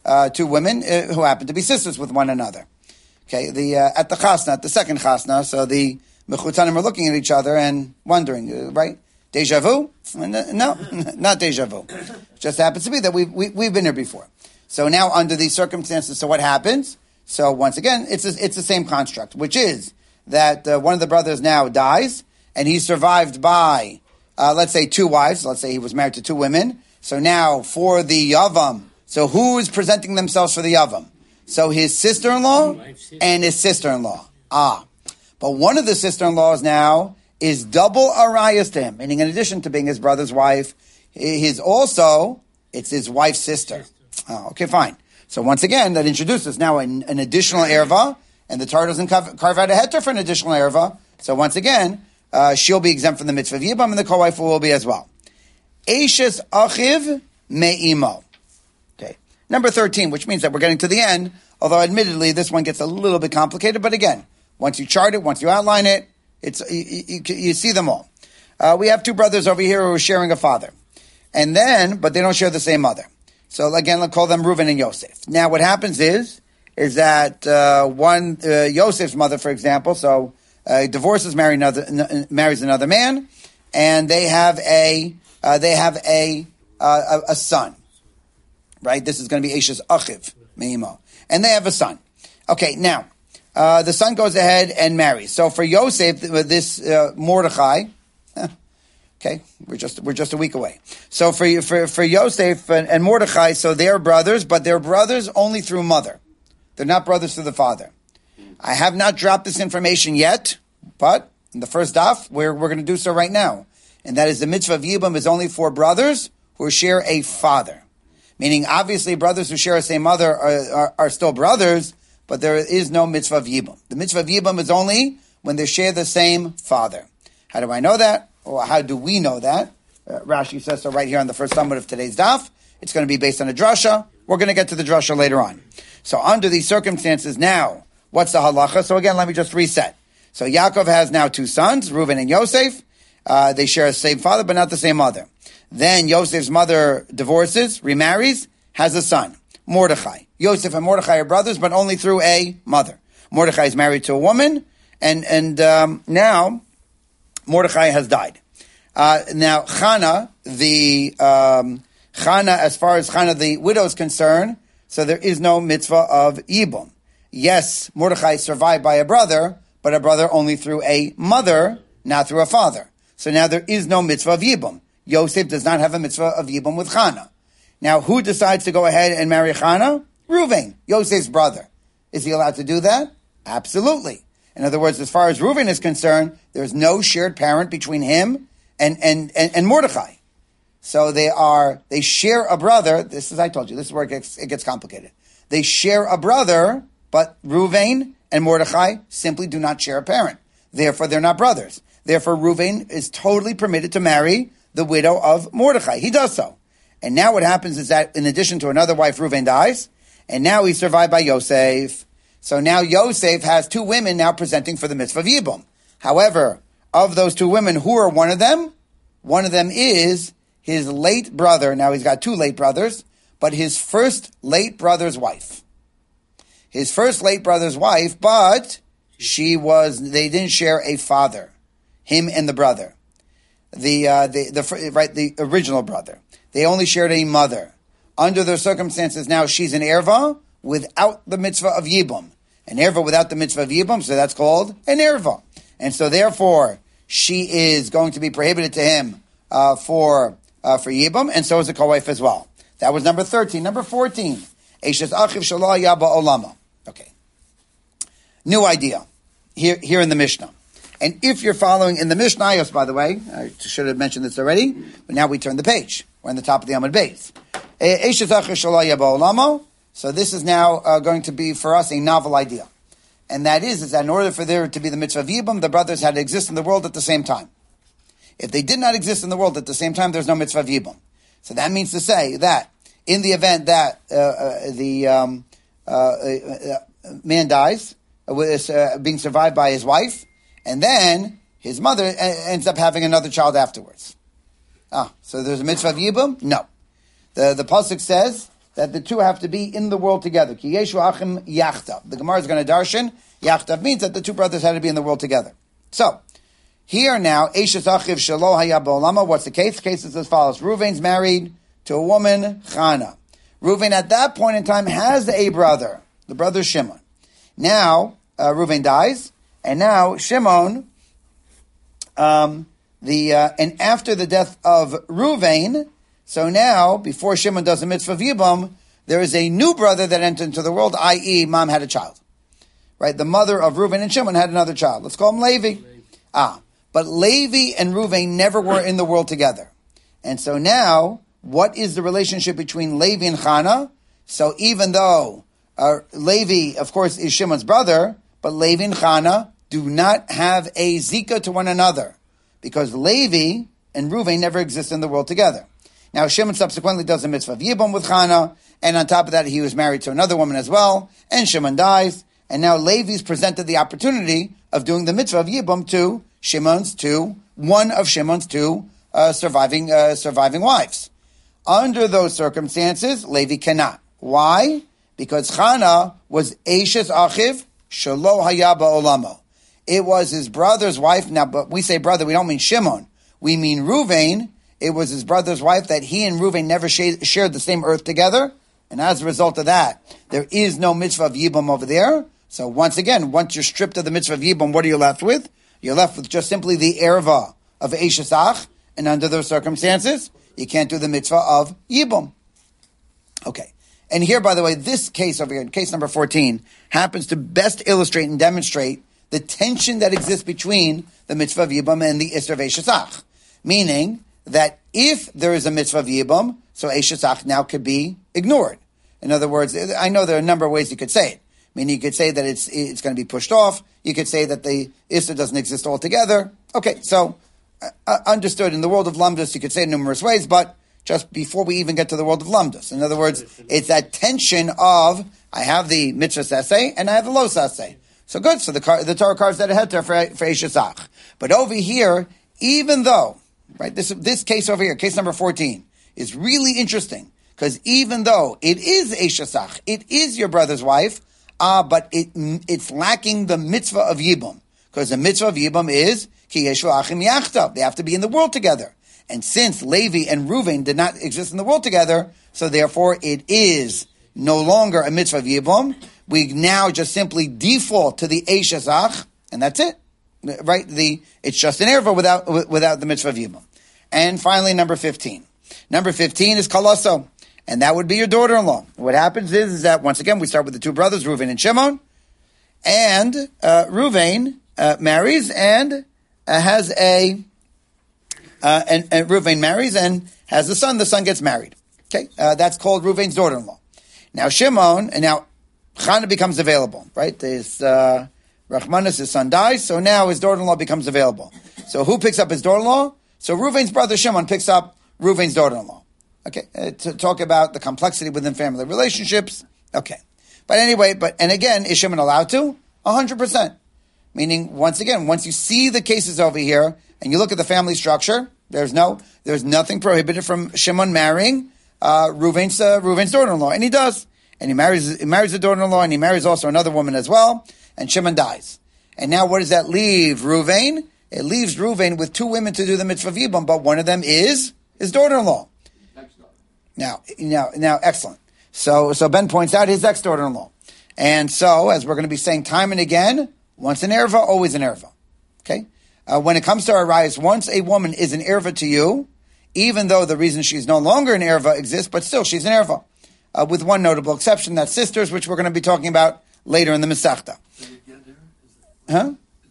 uh, two women uh, who happen to be sisters with one another. Okay, the uh, at the chasna, at the second chasna, so the mechutanim are looking at each other and wondering, uh, right? Deja vu? No, not deja vu. Just happens to be that we've, we, we've been here before. So now under these circumstances, so what happens? So once again, it's a, it's the same construct, which is that uh, one of the brothers now dies, and he's survived by, uh, let's say, two wives. Let's say he was married to two women. So now for the yavam, so who is presenting themselves for the yavam? So his sister-in-law and his sister-in-law. Ah. But one of the sister-in-laws now is double arayas to him, meaning in addition to being his brother's wife, he's also, it's his wife's sister. Oh, okay, fine. So once again, that introduces now an, an additional erva, and the Torah doesn't carve, carve out a heter for an additional erva. So once again, uh, she'll be exempt from the mitzvah of yibam, and the co-wife will be as well. Eishes achiv me'imo. Okay. Number thirteen, which means that we're getting to the end, although admittedly this one gets a little bit complicated, but again, once you chart it, once you outline it, it's you, you, you see them all. Uh, we have two brothers over here who are sharing a father. And then, but they don't share the same mother. So again, let's call them Reuven and Yosef. Now what happens is, is that uh, one, uh, Yosef's mother, for example, so uh, divorces, marry another, n- marries another man, and they have a, uh, they have a, uh, a, a son. Right? This is going to be Eishes Achiv Me'imo. And they have a son. Okay, now, Uh, the son goes ahead and marries. So for Yosef, this uh, Mordechai, eh, okay, we're just we're just a week away. So for for for Yosef and, and Mordechai, so they're brothers, but they're brothers only through mother. They're not brothers through the father. I have not dropped this information yet, but in the first daf, we're we're going to do so right now, and that is the mitzvah of Yibam is only for brothers who share a father, meaning obviously brothers who share the same mother are, are, are still brothers. But there is no mitzvah of Yibam. The mitzvah of Yibam is only when they share the same father. How do I know that? Or how do we know that? Uh, Rashi says so right here on the first summit of today's daf. It's going to be based on a drasha. We're going to get to the drasha later on. So under these circumstances now, what's the halacha? So again, let me just reset. So Yaakov has now two sons, Reuven and Yosef. Uh, they share the same father, but not the same mother. Then Yosef's mother divorces, remarries, has a son, Mordechai. Yosef and Mordechai are brothers, but only through a mother. Mordechai is married to a woman, and and um, now Mordechai has died. Uh, now Chana, the um, Chana, as far as Chana the widow is concerned, so there is no mitzvah of Yibum. Yes, Mordechai is survived by a brother, but a brother only through a mother, not through a father. So now there is no mitzvah of Yibum. Yosef does not have a mitzvah of Yibum with Chana. Now, who decides to go ahead and marry Chana? Reuven, Yosef's brother. Is he allowed to do that? Absolutely. In other words, as far as Reuven is concerned, there's no shared parent between him and, and, and, and Mordechai. So they are, they share a brother. This is, I told you, this is where it gets, it gets complicated. They share a brother, but Reuven and Mordechai simply do not share a parent. Therefore, they're not brothers. Therefore, Reuven is totally permitted to marry the widow of Mordechai. He does so. And now what happens is that in addition to another wife, Reuven dies, and now he's survived by Yosef. So now Yosef has two women now presenting for the mitzvah of Yibum. However, of those two women, who are one of them? One of them is his late brother. Now he's got two late brothers, but his first late brother's wife. His first late brother's wife, but she was, they didn't share a father. Him and the brother. The, uh, the, the, right, the original brother. They only shared a mother. Under the circumstances now, she's an erva without the mitzvah of Yibum. An erva without the mitzvah of Yibum, so that's called an erva. And so therefore, she is going to be prohibited to him uh, for uh, for Yibum, and so is the co-wife as well. That was number thirteen. Number fourteen. Eishes achiv shelo yaba olama. Okay. New idea here, here in the Mishnah. And if you're following in the Mishnayos, by the way, I should have mentioned this already, but now we turn the page. We're on the top of the Amud Beis. So this is now uh, going to be for us a novel idea. And that is, is that in order for there to be the mitzvah of Yibum, the brothers had to exist in the world at the same time. If they did not exist in the world at the same time, there's no mitzvah of Yibum. So that means to say that in the event that uh, uh, the um, uh, uh, man dies, uh, with, uh, being survived by his wife, and then his mother uh, ends up having another child afterwards. Ah, so there's a mitzvah of Yibum? No. The the pasuk says that the two have to be in the world together. Ki yeshu achim yachtav. The Gemara is going to darshan. Yachtav means that the two brothers had to be in the world together. So, here now, Eishes achiv shelo haya ba'olama. What's the case? The case is as follows. Reuven's married to a woman, Chana. Reuven at that point in time has a brother, the brother Shimon. Now, uh, Reuven dies, and now Shimon, um, the uh, and after the death of Reuven, so now, before Shimon does the mitzvah of Yibam, there is a new brother that entered into the world, that is, mom had a child. Right? The mother of Reuven and Shimon had another child. Let's call him Levi. Levi. Ah, but Levi and Reuven never were in the world together. And so now, what is the relationship between Levi and Chana? So even though uh, Levi, of course, is Shimon's brother, but Levi and Chana do not have a zika to one another, because Levi and Reuven never exist in the world together. Now, Shimon subsequently does the mitzvah of Yibam with Chana, and on top of that, he was married to another woman as well, and Shimon dies, and now Levi's presented the opportunity of doing the mitzvah of Yibam to Shimon's two, one of Shimon's two uh, surviving uh, surviving wives. Under those circumstances, Levi cannot. Why? Because Chana was Eishes Achiv Shelo Haya Ba'olamo. It was his brother's wife. Now, but we say brother, we don't mean Shimon. We mean Reuven. It was his brother's wife that he and Reuven never shared the same earth together. And as a result of that, there is no mitzvah of Yibam over there. So once again, once you're stripped of the mitzvah of Yibam, what are you left with? You're left with just simply the erva of Eishes Ach. And under those circumstances, you can't do the mitzvah of Yibam. Okay. And here, by the way, this case over here, case number fourteen, happens to best illustrate and demonstrate the tension that exists between the mitzvah of Yibam and the Isser of Eishes Ach. Meaning that if there is a mitzvah of Yibam, so Eishes Ach now could be ignored. In other words, I know there are a number of ways you could say it. I mean, you could say that it's it's going to be pushed off. You could say that the Isser doesn't exist altogether. Okay, so uh, understood. In the world of Lamdas, you could say it numerous ways, but just before we even get to the world of Lamdas. In other words, it's that tension of, I have the mitzvah saseh and I have the lo saseh. So good, so the, car, the Torah carves that ahead there for, for Eishes Ach. But over here, even though, right, this this case over here, case number fourteen, is really interesting, because even though it is Eishes Ach, it is your brother's wife, uh, but it it's lacking the mitzvah of Yibam, because the mitzvah of Yibam is, Ki Yeshu Achim Yachtav, they have to be in the world together. And since Levi and Reuven did not exist in the world together, so therefore it is no longer a mitzvah of Yibam. We now just simply default to the Eishes Ach, and that's it. Right? The it's just an erva without without the mitzvah of Yibam. And finally, number fifteen. Number fifteen is Kalaso, and that would be your daughter-in-law. What happens is, is that once again we start with the two brothers, Reuven and Shimon, and uh, Reuven uh, marries and uh, has a uh, and, and Reuven marries and has a son. The son gets married. Okay, uh, that's called Reuven's daughter-in-law. Now Shimon, and now Chana becomes available. Right, his uh, Rachmanis, his son dies, so now his daughter-in-law becomes available. So who picks up his daughter-in-law? So Reuven's brother Shimon picks up Reuven's daughter-in-law. Okay, uh, to talk about the complexity within family relationships. Okay, but anyway, but and again, is Shimon allowed to? A hundred percent. Meaning, once again, once you see the cases over here and you look at the family structure, there's no, there's nothing prohibited from Shimon marrying uh, Reuven's uh, Reuven's daughter-in-law, and he does, and he marries he marries the daughter-in-law, and he marries also another woman as well, and Shimon dies. And now, what does that leave Reuven? It leaves Reuven with two women to do the mitzvah of Yibam, but one of them is his daughter-in-law. Now, now, now, excellent. So, so Ben points out his ex-daughter-in-law. And so, as we're going to be saying time and again, once an erva, always an erva. Okay? Uh, when it comes to arayos, once a woman is an erva to you, even though the reason she's no longer an erva exists, but still she's an erva. Uh, with one notable exception, that's sisters, which we're going to be talking about later in the Masechta. Huh?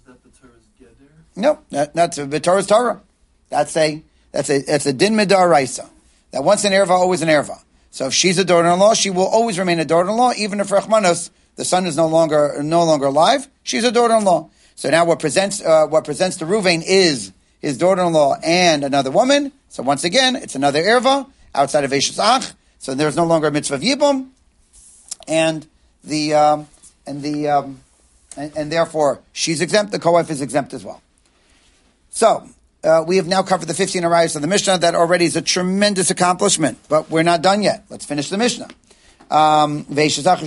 No, that, that's a Torah's Torah. That's a that's a that's a din midar raisa. That once an erva, always an erva. So if she's a daughter-in-law, she will always remain a daughter-in-law, even if Rachmanos, the son is no longer no longer alive. She's a daughter-in-law. So now what presents uh, what presents to Reuven is his daughter-in-law and another woman. So once again, it's another erva outside of Eishes Ach. So there's no longer a mitzvah of Yibam, and the um, and the um, and, and therefore she's exempt. The co-wife is exempt as well. So, uh, we have now covered the fifteen arayos of the Mishnah. That already is a tremendous accomplishment, but we're not done yet. Let's finish the Mishnah. Um, we are in Beis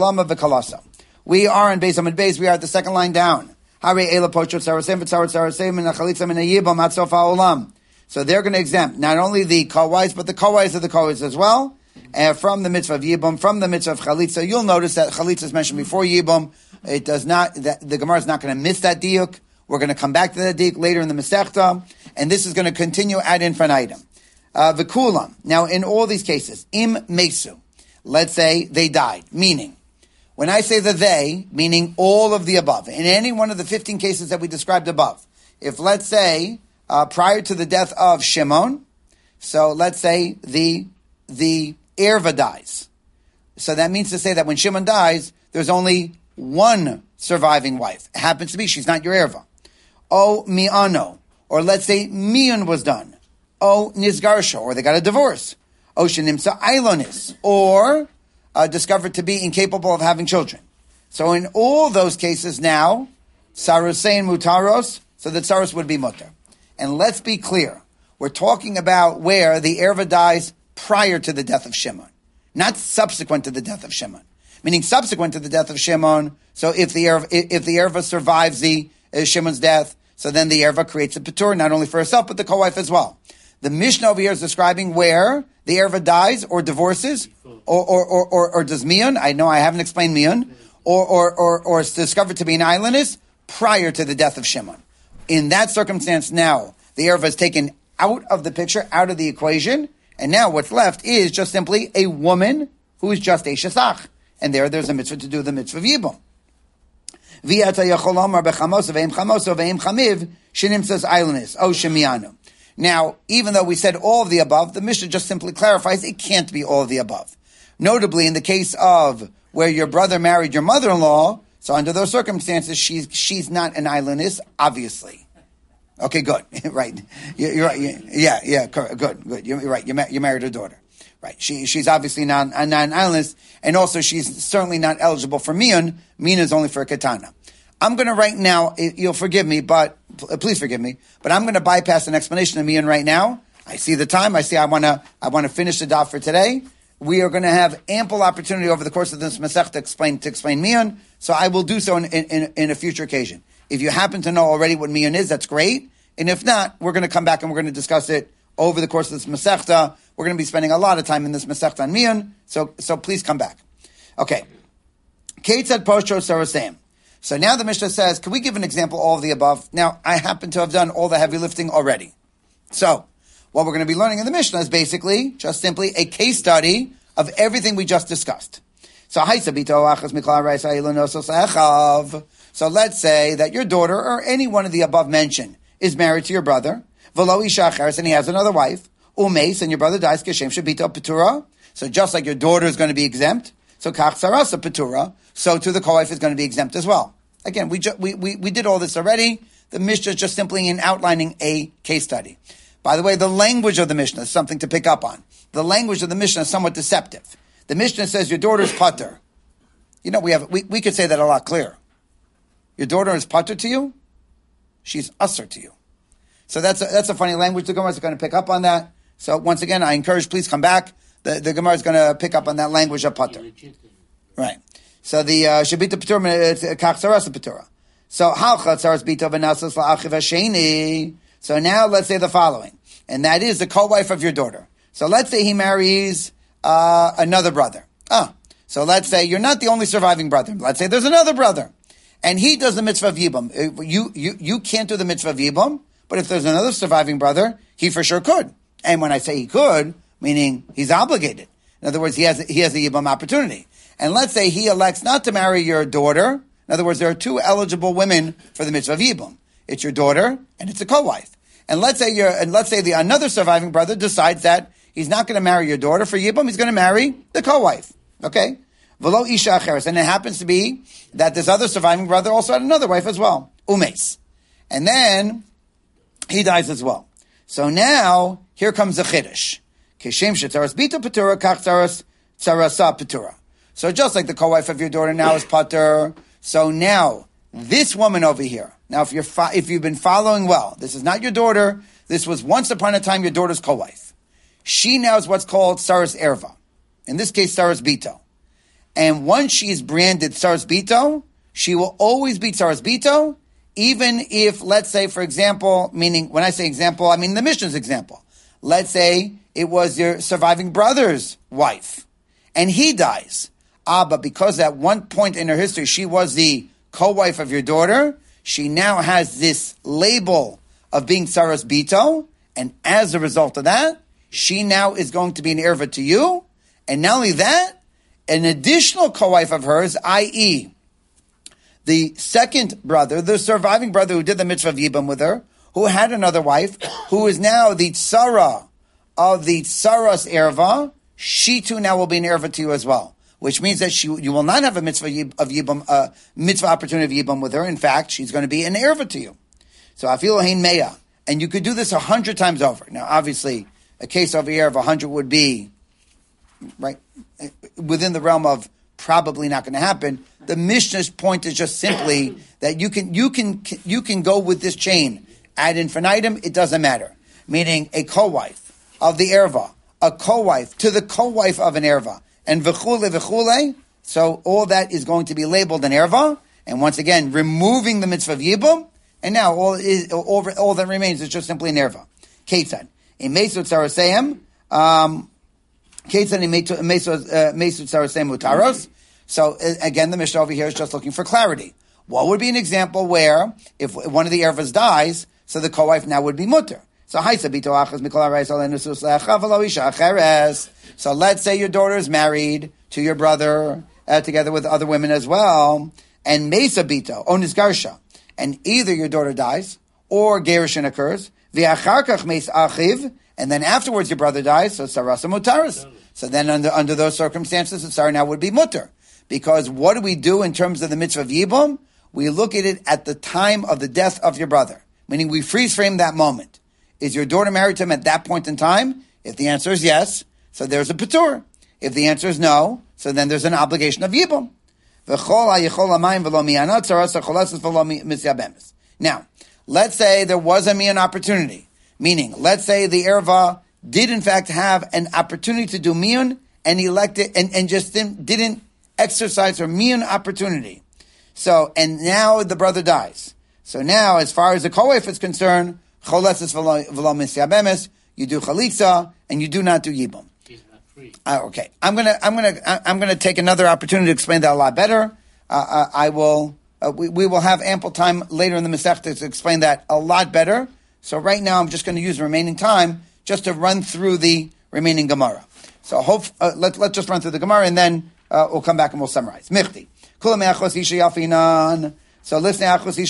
Amud Beis. We are at the second line down. So they're going to exempt not only the kawais, but the kawais of the kawais as well, uh, from the mitzvah of yibum, from the mitzvah of chalitza. You'll notice that chalitza is mentioned before yibum. It does not. The, the Gemara is not going to miss that diuk. We're going to come back to that diuk later in the Masechta, and this is going to continue ad infinitum. Uh, V'kulam. Now, in all these cases, im mesu. Let's say they died, meaning. When I say the they, meaning all of the above, in any one of the fifteen cases that we described above, if let's say, uh, prior to the death of Shimon, so let's say the, the erva dies. So that means to say that when Shimon dies, there's only one surviving wife. It happens to be, she's not your erva. O mi'ano, or let's say mi'un was done. O nizgarsha, or they got a divorce. O shenimsa ailonis, or Uh, discovered to be incapable of having children. So in all those cases now, sarusein mutaros, so that sarus would be mutar. And let's be clear, we're talking about where the erva dies prior to the death of Shimon, not subsequent to the death of Shimon. Meaning subsequent to the death of Shimon, so if the erva, if the erva survives the uh, Shimon's death, so then the erva creates a patur, not only for herself, but the co-wife as well. The Mishnah over here is describing where the erva dies or divorces, or or or, or, or does miyun. I know I haven't explained miyun, or or or or is discovered to be an islandess prior to the death of Shimon. In that circumstance, now the erva is taken out of the picture, out of the equation, and now what's left is just simply a woman who is just a shesach, and there there's a mitzvah to do the mitzvah of yibum. V'yata yacholomar bechamosav ve'im chamosav ve'im chamiv shenimtzas islandess o shemianu. Now, even though we said all of the above, the Mishnah just simply clarifies it can't be all of the above. Notably, in the case of where your brother married your mother-in-law, so under those circumstances, she's she's not an islandess, obviously. Okay, good, right? You're, you're right. Yeah, yeah, good, good. You're right. You you married her daughter, right? She she's obviously not not an islandess, and also she's certainly not eligible for miyun. Miyun is only for a katana. I'm going to right now, you'll forgive me, but please forgive me, but I'm going to bypass an explanation of miyun right now. I see the time. I see I want to I want to finish the daf for today. We are going to have ample opportunity over the course of this Masech to explain to explain miyun, so I will do so in, in, in a future occasion. If you happen to know already what miyun is, that's great. And if not, we're going to come back and we're going to discuss it over the course of this Masechta. We're going to be spending a lot of time in this Masechta on miyun, so so please come back. Okay. Kate said postro sarasam. So now the Mishnah says, can we give an example of all of the above? Now, I happen to have done all the heavy lifting already. So, what we're going to be learning in the Mishnah is basically, just simply, a case study of everything we just discussed. So, so let's say that your daughter, or any one of the above mentioned, is married to your brother, and he has another wife, umeis, and your brother dies, so just like your daughter is going to be exempt, so kach sarasa patura, so to the co-wife is going to be exempt as well. Again, we, ju- we we we did all this already. The Mishnah is just simply in outlining a case study. By the way, the language of the Mishnah is something to pick up on. The language of the Mishnah is somewhat deceptive. The Mishnah says your daughter's pater. You know, we have we, we could say that a lot clearer. Your daughter is pater to you, she's usher to you. So that's a, that's a funny language. The Gemara is going to pick up on that. So once again, I encourage, please come back. The, the Gemara is going to pick up on that language of pater. Right. So the Shabita Petura, it's Kachsaras Petura. So Halchat Saras Bito Venasas La'achiv Hasheni. So now let's say the following, and that is the co-wife of your daughter. So let's say he marries uh, another brother. Ah, so let's say you're not the only surviving brother. Let's say there's another brother, and he does the mitzvah of Yibam. You you you can't do the mitzvah of Yibam, but if there's another surviving brother, he for sure could. And when I say he could, meaning he's obligated. In other words, he has he has the Yibam opportunity. And let's say he elects not to marry your daughter. In other words, there are two eligible women for the mitzvah of Yibum. It's your daughter and it's a co-wife. And let's say you're, and let's say the another surviving brother decides that he's not going to marry your daughter for Yibum. He's going to marry the co-wife. Okay, v'lo isha acheres, and it happens to be that this other surviving brother also had another wife as well, umes, and then he dies as well. So now here comes the chiddush. Kishem shetzaras bita patura kach tzaras tzarasa patura. So just like the co-wife of your daughter now is pater, so now this woman over here. Now, if you're fo- if you've been following well, this is not your daughter. This was once upon a time your daughter's co-wife. She now is what's called saras erva. In this case, saras bito. And once she is branded Tsaras Bito, she will always be Tsaras Bito, even if, let's say, for example, meaning, when I say example, I mean the Mishnah's example. Let's say it was your surviving brother's wife, and he dies. Ah, but because at one point in her history, she was the co-wife of your daughter, she now has this label of being Tsaras Bito, and as a result of that, she now is going to be an erva to you, and not only that, an additional co-wife of hers, that is, the second brother, the surviving brother who did the mitzvah of Yibam with her, who had another wife, who is now the tzara of the tsaras erva, she too now will be an erva to you as well. Which means that she, you will not have a mitzvah of Yibam, uh, mitzvah opportunity of Yibam with her. In fact, she's going to be an erva to you. So afilu hein meya, and you could do this a hundred times over. Now, obviously, a case over here of a hundred would be right within the realm of probably not going to happen. The Mishnah's point is just simply that you can you can you can go with this chain ad infinitum. It doesn't matter. Meaning a co-wife of the erva, a co-wife to the co-wife of an erva, and v'chule v'chule. So all that is going to be labeled an erva, and once again removing the mitzvah of yibum, and now all is all, all that remains is just simply an erva. Ketzad in mesut saraseim. Um, Ketzad in mesut saraseim utaros. So again, the Mishnah over here is just looking for clarity. What would be an example where if one of the ervas dies, so the co-wife now would be mutter? So So let's say your daughter is married to your brother, uh, together with other women as well, and mesa bito or nisgarsha, and either your daughter dies or gerushin occurs, v'acharkach mes achiv, and then afterwards your brother dies, so sarasa mutaris. So then under under those circumstances, the sar now would be mutter. Because what do we do in terms of the mitzvah of Yibum? We look at it at the time of the death of your brother. Meaning we freeze frame that moment. Is your daughter married to him at that point in time? If the answer is yes, so there's a patur. If the answer is no, so then there's an obligation of Yibum. Now, let's say there was a mian opportunity. Meaning, let's say the erva did in fact have an opportunity to do mian and elected and, and just didn't, didn't exercise her mian opportunity. So, and now the brother dies. So now, as far as the co-wife is concerned, choleses v'lo misyabemes, you do chalitza, and you do not do yibum. He's not free. Uh, okay, I'm gonna, I'm gonna, I'm gonna take another opportunity to explain that a lot better. Uh, uh, I will, uh, we, we will have ample time later in the Masechta to explain that a lot better. So right now, I'm just going to use the remaining time just to run through the remaining Gemara. So hope, uh, let, let's just run through the Gemara, and then uh, we'll come back and we'll summarize. Michti. So listen,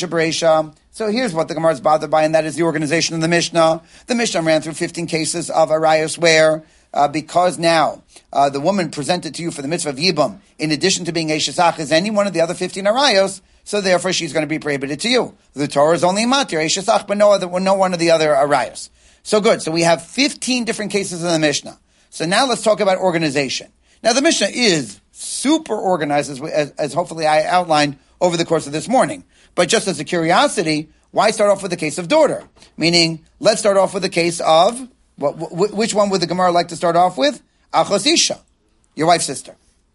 So here's what the Gemara is bothered by, and that is the organization of the Mishnah. The Mishnah ran through fifteen cases of arayos where, uh, because now uh, the woman presented to you for the mitzvah of Yibum, in addition to being Eishesach, is any one of the other fifteen arayos, so therefore she's going to be prohibited to you. The Torah is only matir, Eishesach, but no other, no one of the other arayos. So good. So we have fifteen different cases in the Mishnah. So now let's talk about organization. Now the Mishnah is super organized, as, as, as hopefully I outlined over the course of this morning. But just as a curiosity, why start off with the case of daughter? Meaning, let's start off with the case of, what, wh- which one would the Gemara like to start off with? Achos Isha, your wife's sister.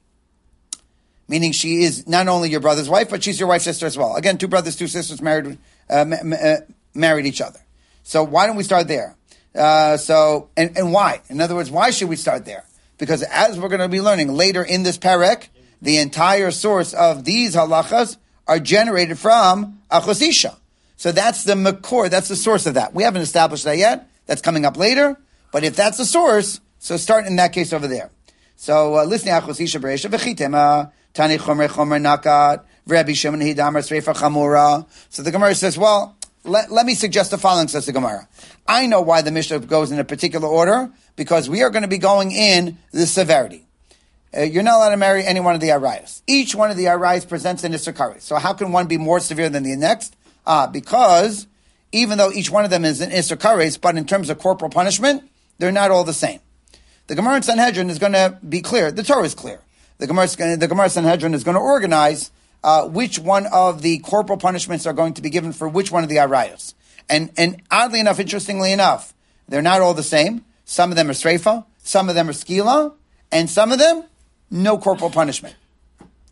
Meaning she is not only your brother's wife, but she's your wife's sister as well. Again, two brothers, two sisters married uh, ma- uh, married each other. So why don't we start there? Uh, so, and, and why? In other words, why should we start there? Because as we're going to be learning later in this parek, the entire source of these halachas are generated from Achos Isha. So that's the makor, that's the source of that. We haven't established that yet. That's coming up later. But if that's the source, so start in that case over there. So uh, listen to Achos Isha Bereisha v'chitema tani chomer chomer nakat v'Rabbi Shimon hidamar sreifa chamura. So the Gemara says, well, let, let me suggest the following, says the Gemara. I know why the Mishnah goes in a particular order, because we are going to be going in the severity. Uh, you're not allowed to marry any one of the arayos. Each one of the arayos presents an Isser Kares. So how can one be more severe than the next? Uh, because even though each one of them is an Isser Kares, but in terms of corporal punishment, they're not all the same. The Gemara in Sanhedrin is going to be clear. The Torah is clear. The Gemara, the Gemara Sanhedrin is going to organize uh, which one of the corporal punishments are going to be given for which one of the arayos. And, and oddly enough, interestingly enough, they're not all the same. Some of them are sreifa, some of them are skila, and some of them, no corporal punishment.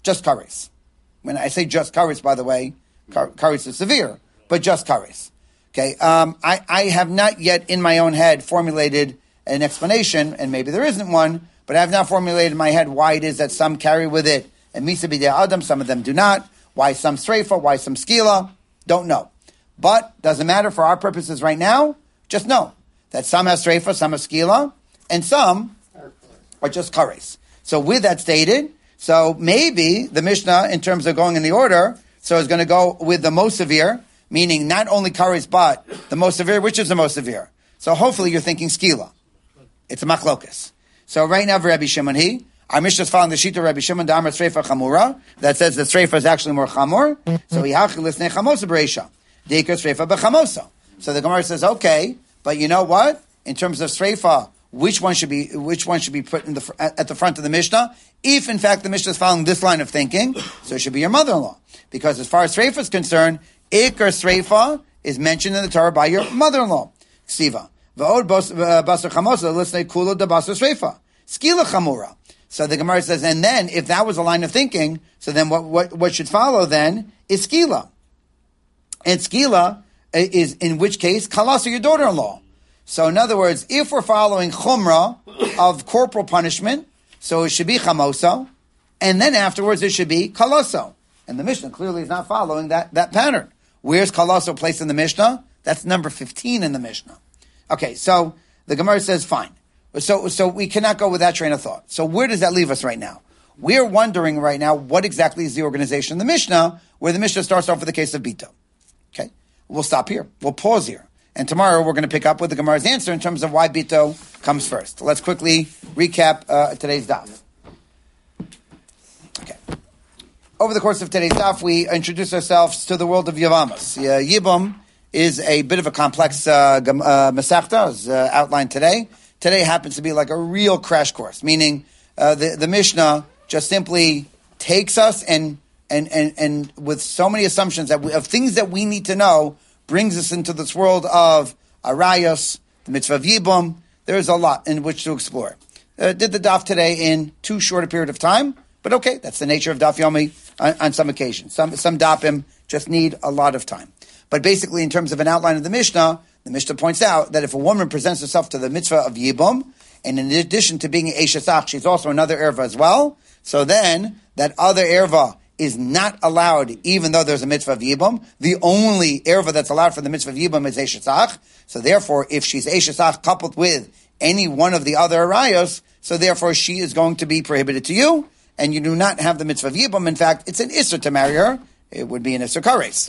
just kares. When I say just kares, by the way, kares is severe, but just kares. Okay, um, I, I have not yet in my own head formulated an explanation, and maybe there isn't one, but I have not formulated in my head why it is that some carry with it and misa b'dei adam, some of them do not. Why some streifa, why some skila, don't know. But doesn't matter for our purposes right now. Just know that some have streifa, some have skila, and some are just kares. So with that stated, so maybe the Mishnah, in terms of going in the order, so is going to go with the most severe, meaning not only kares, but the most severe. Which is the most severe? So hopefully you're thinking skila. It's a machlokas. So right now, Rabbi Shimon, he, our Mishnah is following the Shita Rabbi Shimon, Damar Sreifa Chamura, that says that Sreifa is actually more Chamur. So he hachi lisnei Chamosa Bereisha. Deikar Sreifa Bechamosa. So the Gemara says, okay, but you know what? In terms of Sreifa, which one should be which one should be put in the at the front of the Mishnah? If in fact the Mishnah is following this line of thinking, so it should be your mother-in-law, because as far as Sreifa is concerned, Ikar Sreifa is mentioned in the Torah by your mother-in-law. Ksiva. V'od basar chamosa lisnei kula de basar Sreifa. Skila chamura. So the Gemara says, and then if that was a line of thinking, so then what what, what should follow then is skila. And skila is, in which case, kalasa, your daughter-in-law. So in other words, if we're following chumrah of corporal punishment, so it should be chamoso, and then afterwards it should be kalaso. And the Mishnah clearly is not following that, that pattern. Where's kalaso placed in the Mishnah? That's number fifteen in the Mishnah. Okay, so the Gemara says, fine. So, so we cannot go with that train of thought. So where does that leave us right now? We're wondering right now what exactly is the organization of the Mishnah, where the Mishnah starts off with the case of Bito. Okay, we'll stop here. We'll pause here. And tomorrow we're going to pick up with the Gemara's answer in terms of why Bito comes first. Let's quickly recap uh, today's daf. Okay. Over the course of today's daf, we introduce ourselves to the world of Yavamas. Uh, Yibum is a bit of a complex uh, uh, Masechta, as uh, outlined today. Today happens to be like a real crash course, meaning uh, the, the Mishnah just simply takes us and and and, and with so many assumptions that we, of things that we need to know, brings us into this world of Arayos, the mitzvah of Yibum. There's a lot in which to explore. Uh, did the daf today in too short a period of time, but okay, that's the nature of daf yomi on, on some occasions. Some some dafim just need a lot of time. But basically, in terms of an outline of the Mishnah, the Mishnah points out that if a woman presents herself to the mitzvah of Yibum, and in addition to being an Eishasach, she's also another erva as well, so then that other erva is not allowed, even though there's a mitzvah of Yibum. The only erva that's allowed for the mitzvah of Yibum is Eishasach. So therefore, if she's Eishasach coupled with any one of the other arayos, so therefore she is going to be prohibited to you, and you do not have the mitzvah of Yibum. In fact, it's an Isser to marry her. It would be an Isser Kares.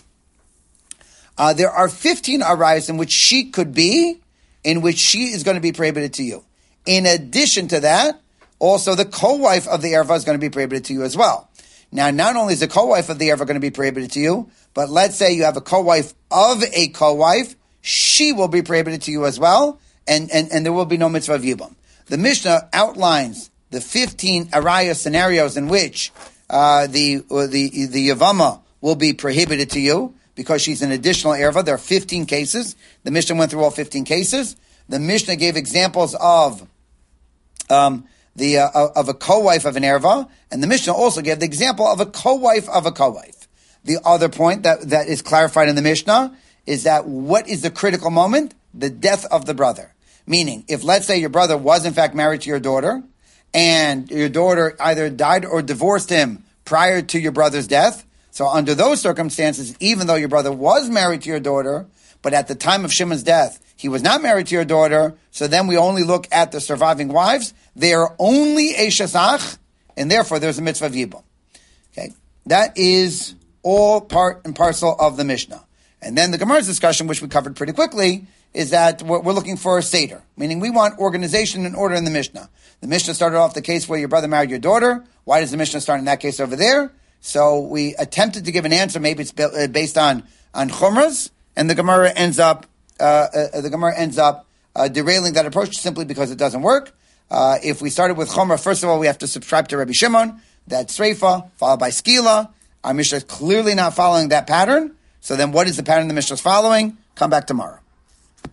Uh, there are fifteen arayos in which she could be, in which she is going to be prohibited to you. In addition to that, also the co-wife of the erva is going to be prohibited to you as well. Now, not only is the co-wife of the erva going to be prohibited to you, but let's say you have a co-wife of a co-wife, she will be prohibited to you as well, and, and, and there will be no mitzvah of Yibum. The Mishnah outlines the fifteen araya scenarios in which uh, the, uh, the, the Yavama will be prohibited to you, because she's an additional erva. There are fifteen cases. The Mishnah went through all fifteen cases. The Mishnah gave examples of um, the uh, of a co-wife of an erva, and the Mishnah also gave the example of a co-wife of a co-wife. The other point that, that is clarified in the Mishnah is that what is the critical moment? The death of the brother. Meaning, if let's say your brother was in fact married to your daughter, and your daughter either died or divorced him prior to your brother's death, so under those circumstances, even though your brother was married to your daughter, but at the time of Shimon's death, he was not married to your daughter, so then we only look at the surviving wives. They are only Eishasach, and therefore there's a mitzvah of Yibum. Okay, that is all part and parcel of the Mishnah. And then the Gemara's discussion, which we covered pretty quickly, is that we're looking for a Seder, meaning we want organization and order in the Mishnah. The Mishnah started off the case where your brother married your daughter. Why does the Mishnah start in that case over there? So we attempted to give an answer. Maybe it's based on on chumras, and the Gemara ends up uh, uh, the Gemara ends up uh, derailing that approach simply because it doesn't work. Uh, if we started with chumra, first of all, we have to subscribe to Rabbi Shimon. That's Sreifa, followed by Skila. Our Mishnah is clearly not following that pattern. So then, what is the pattern the Mishnah is following? Come back tomorrow.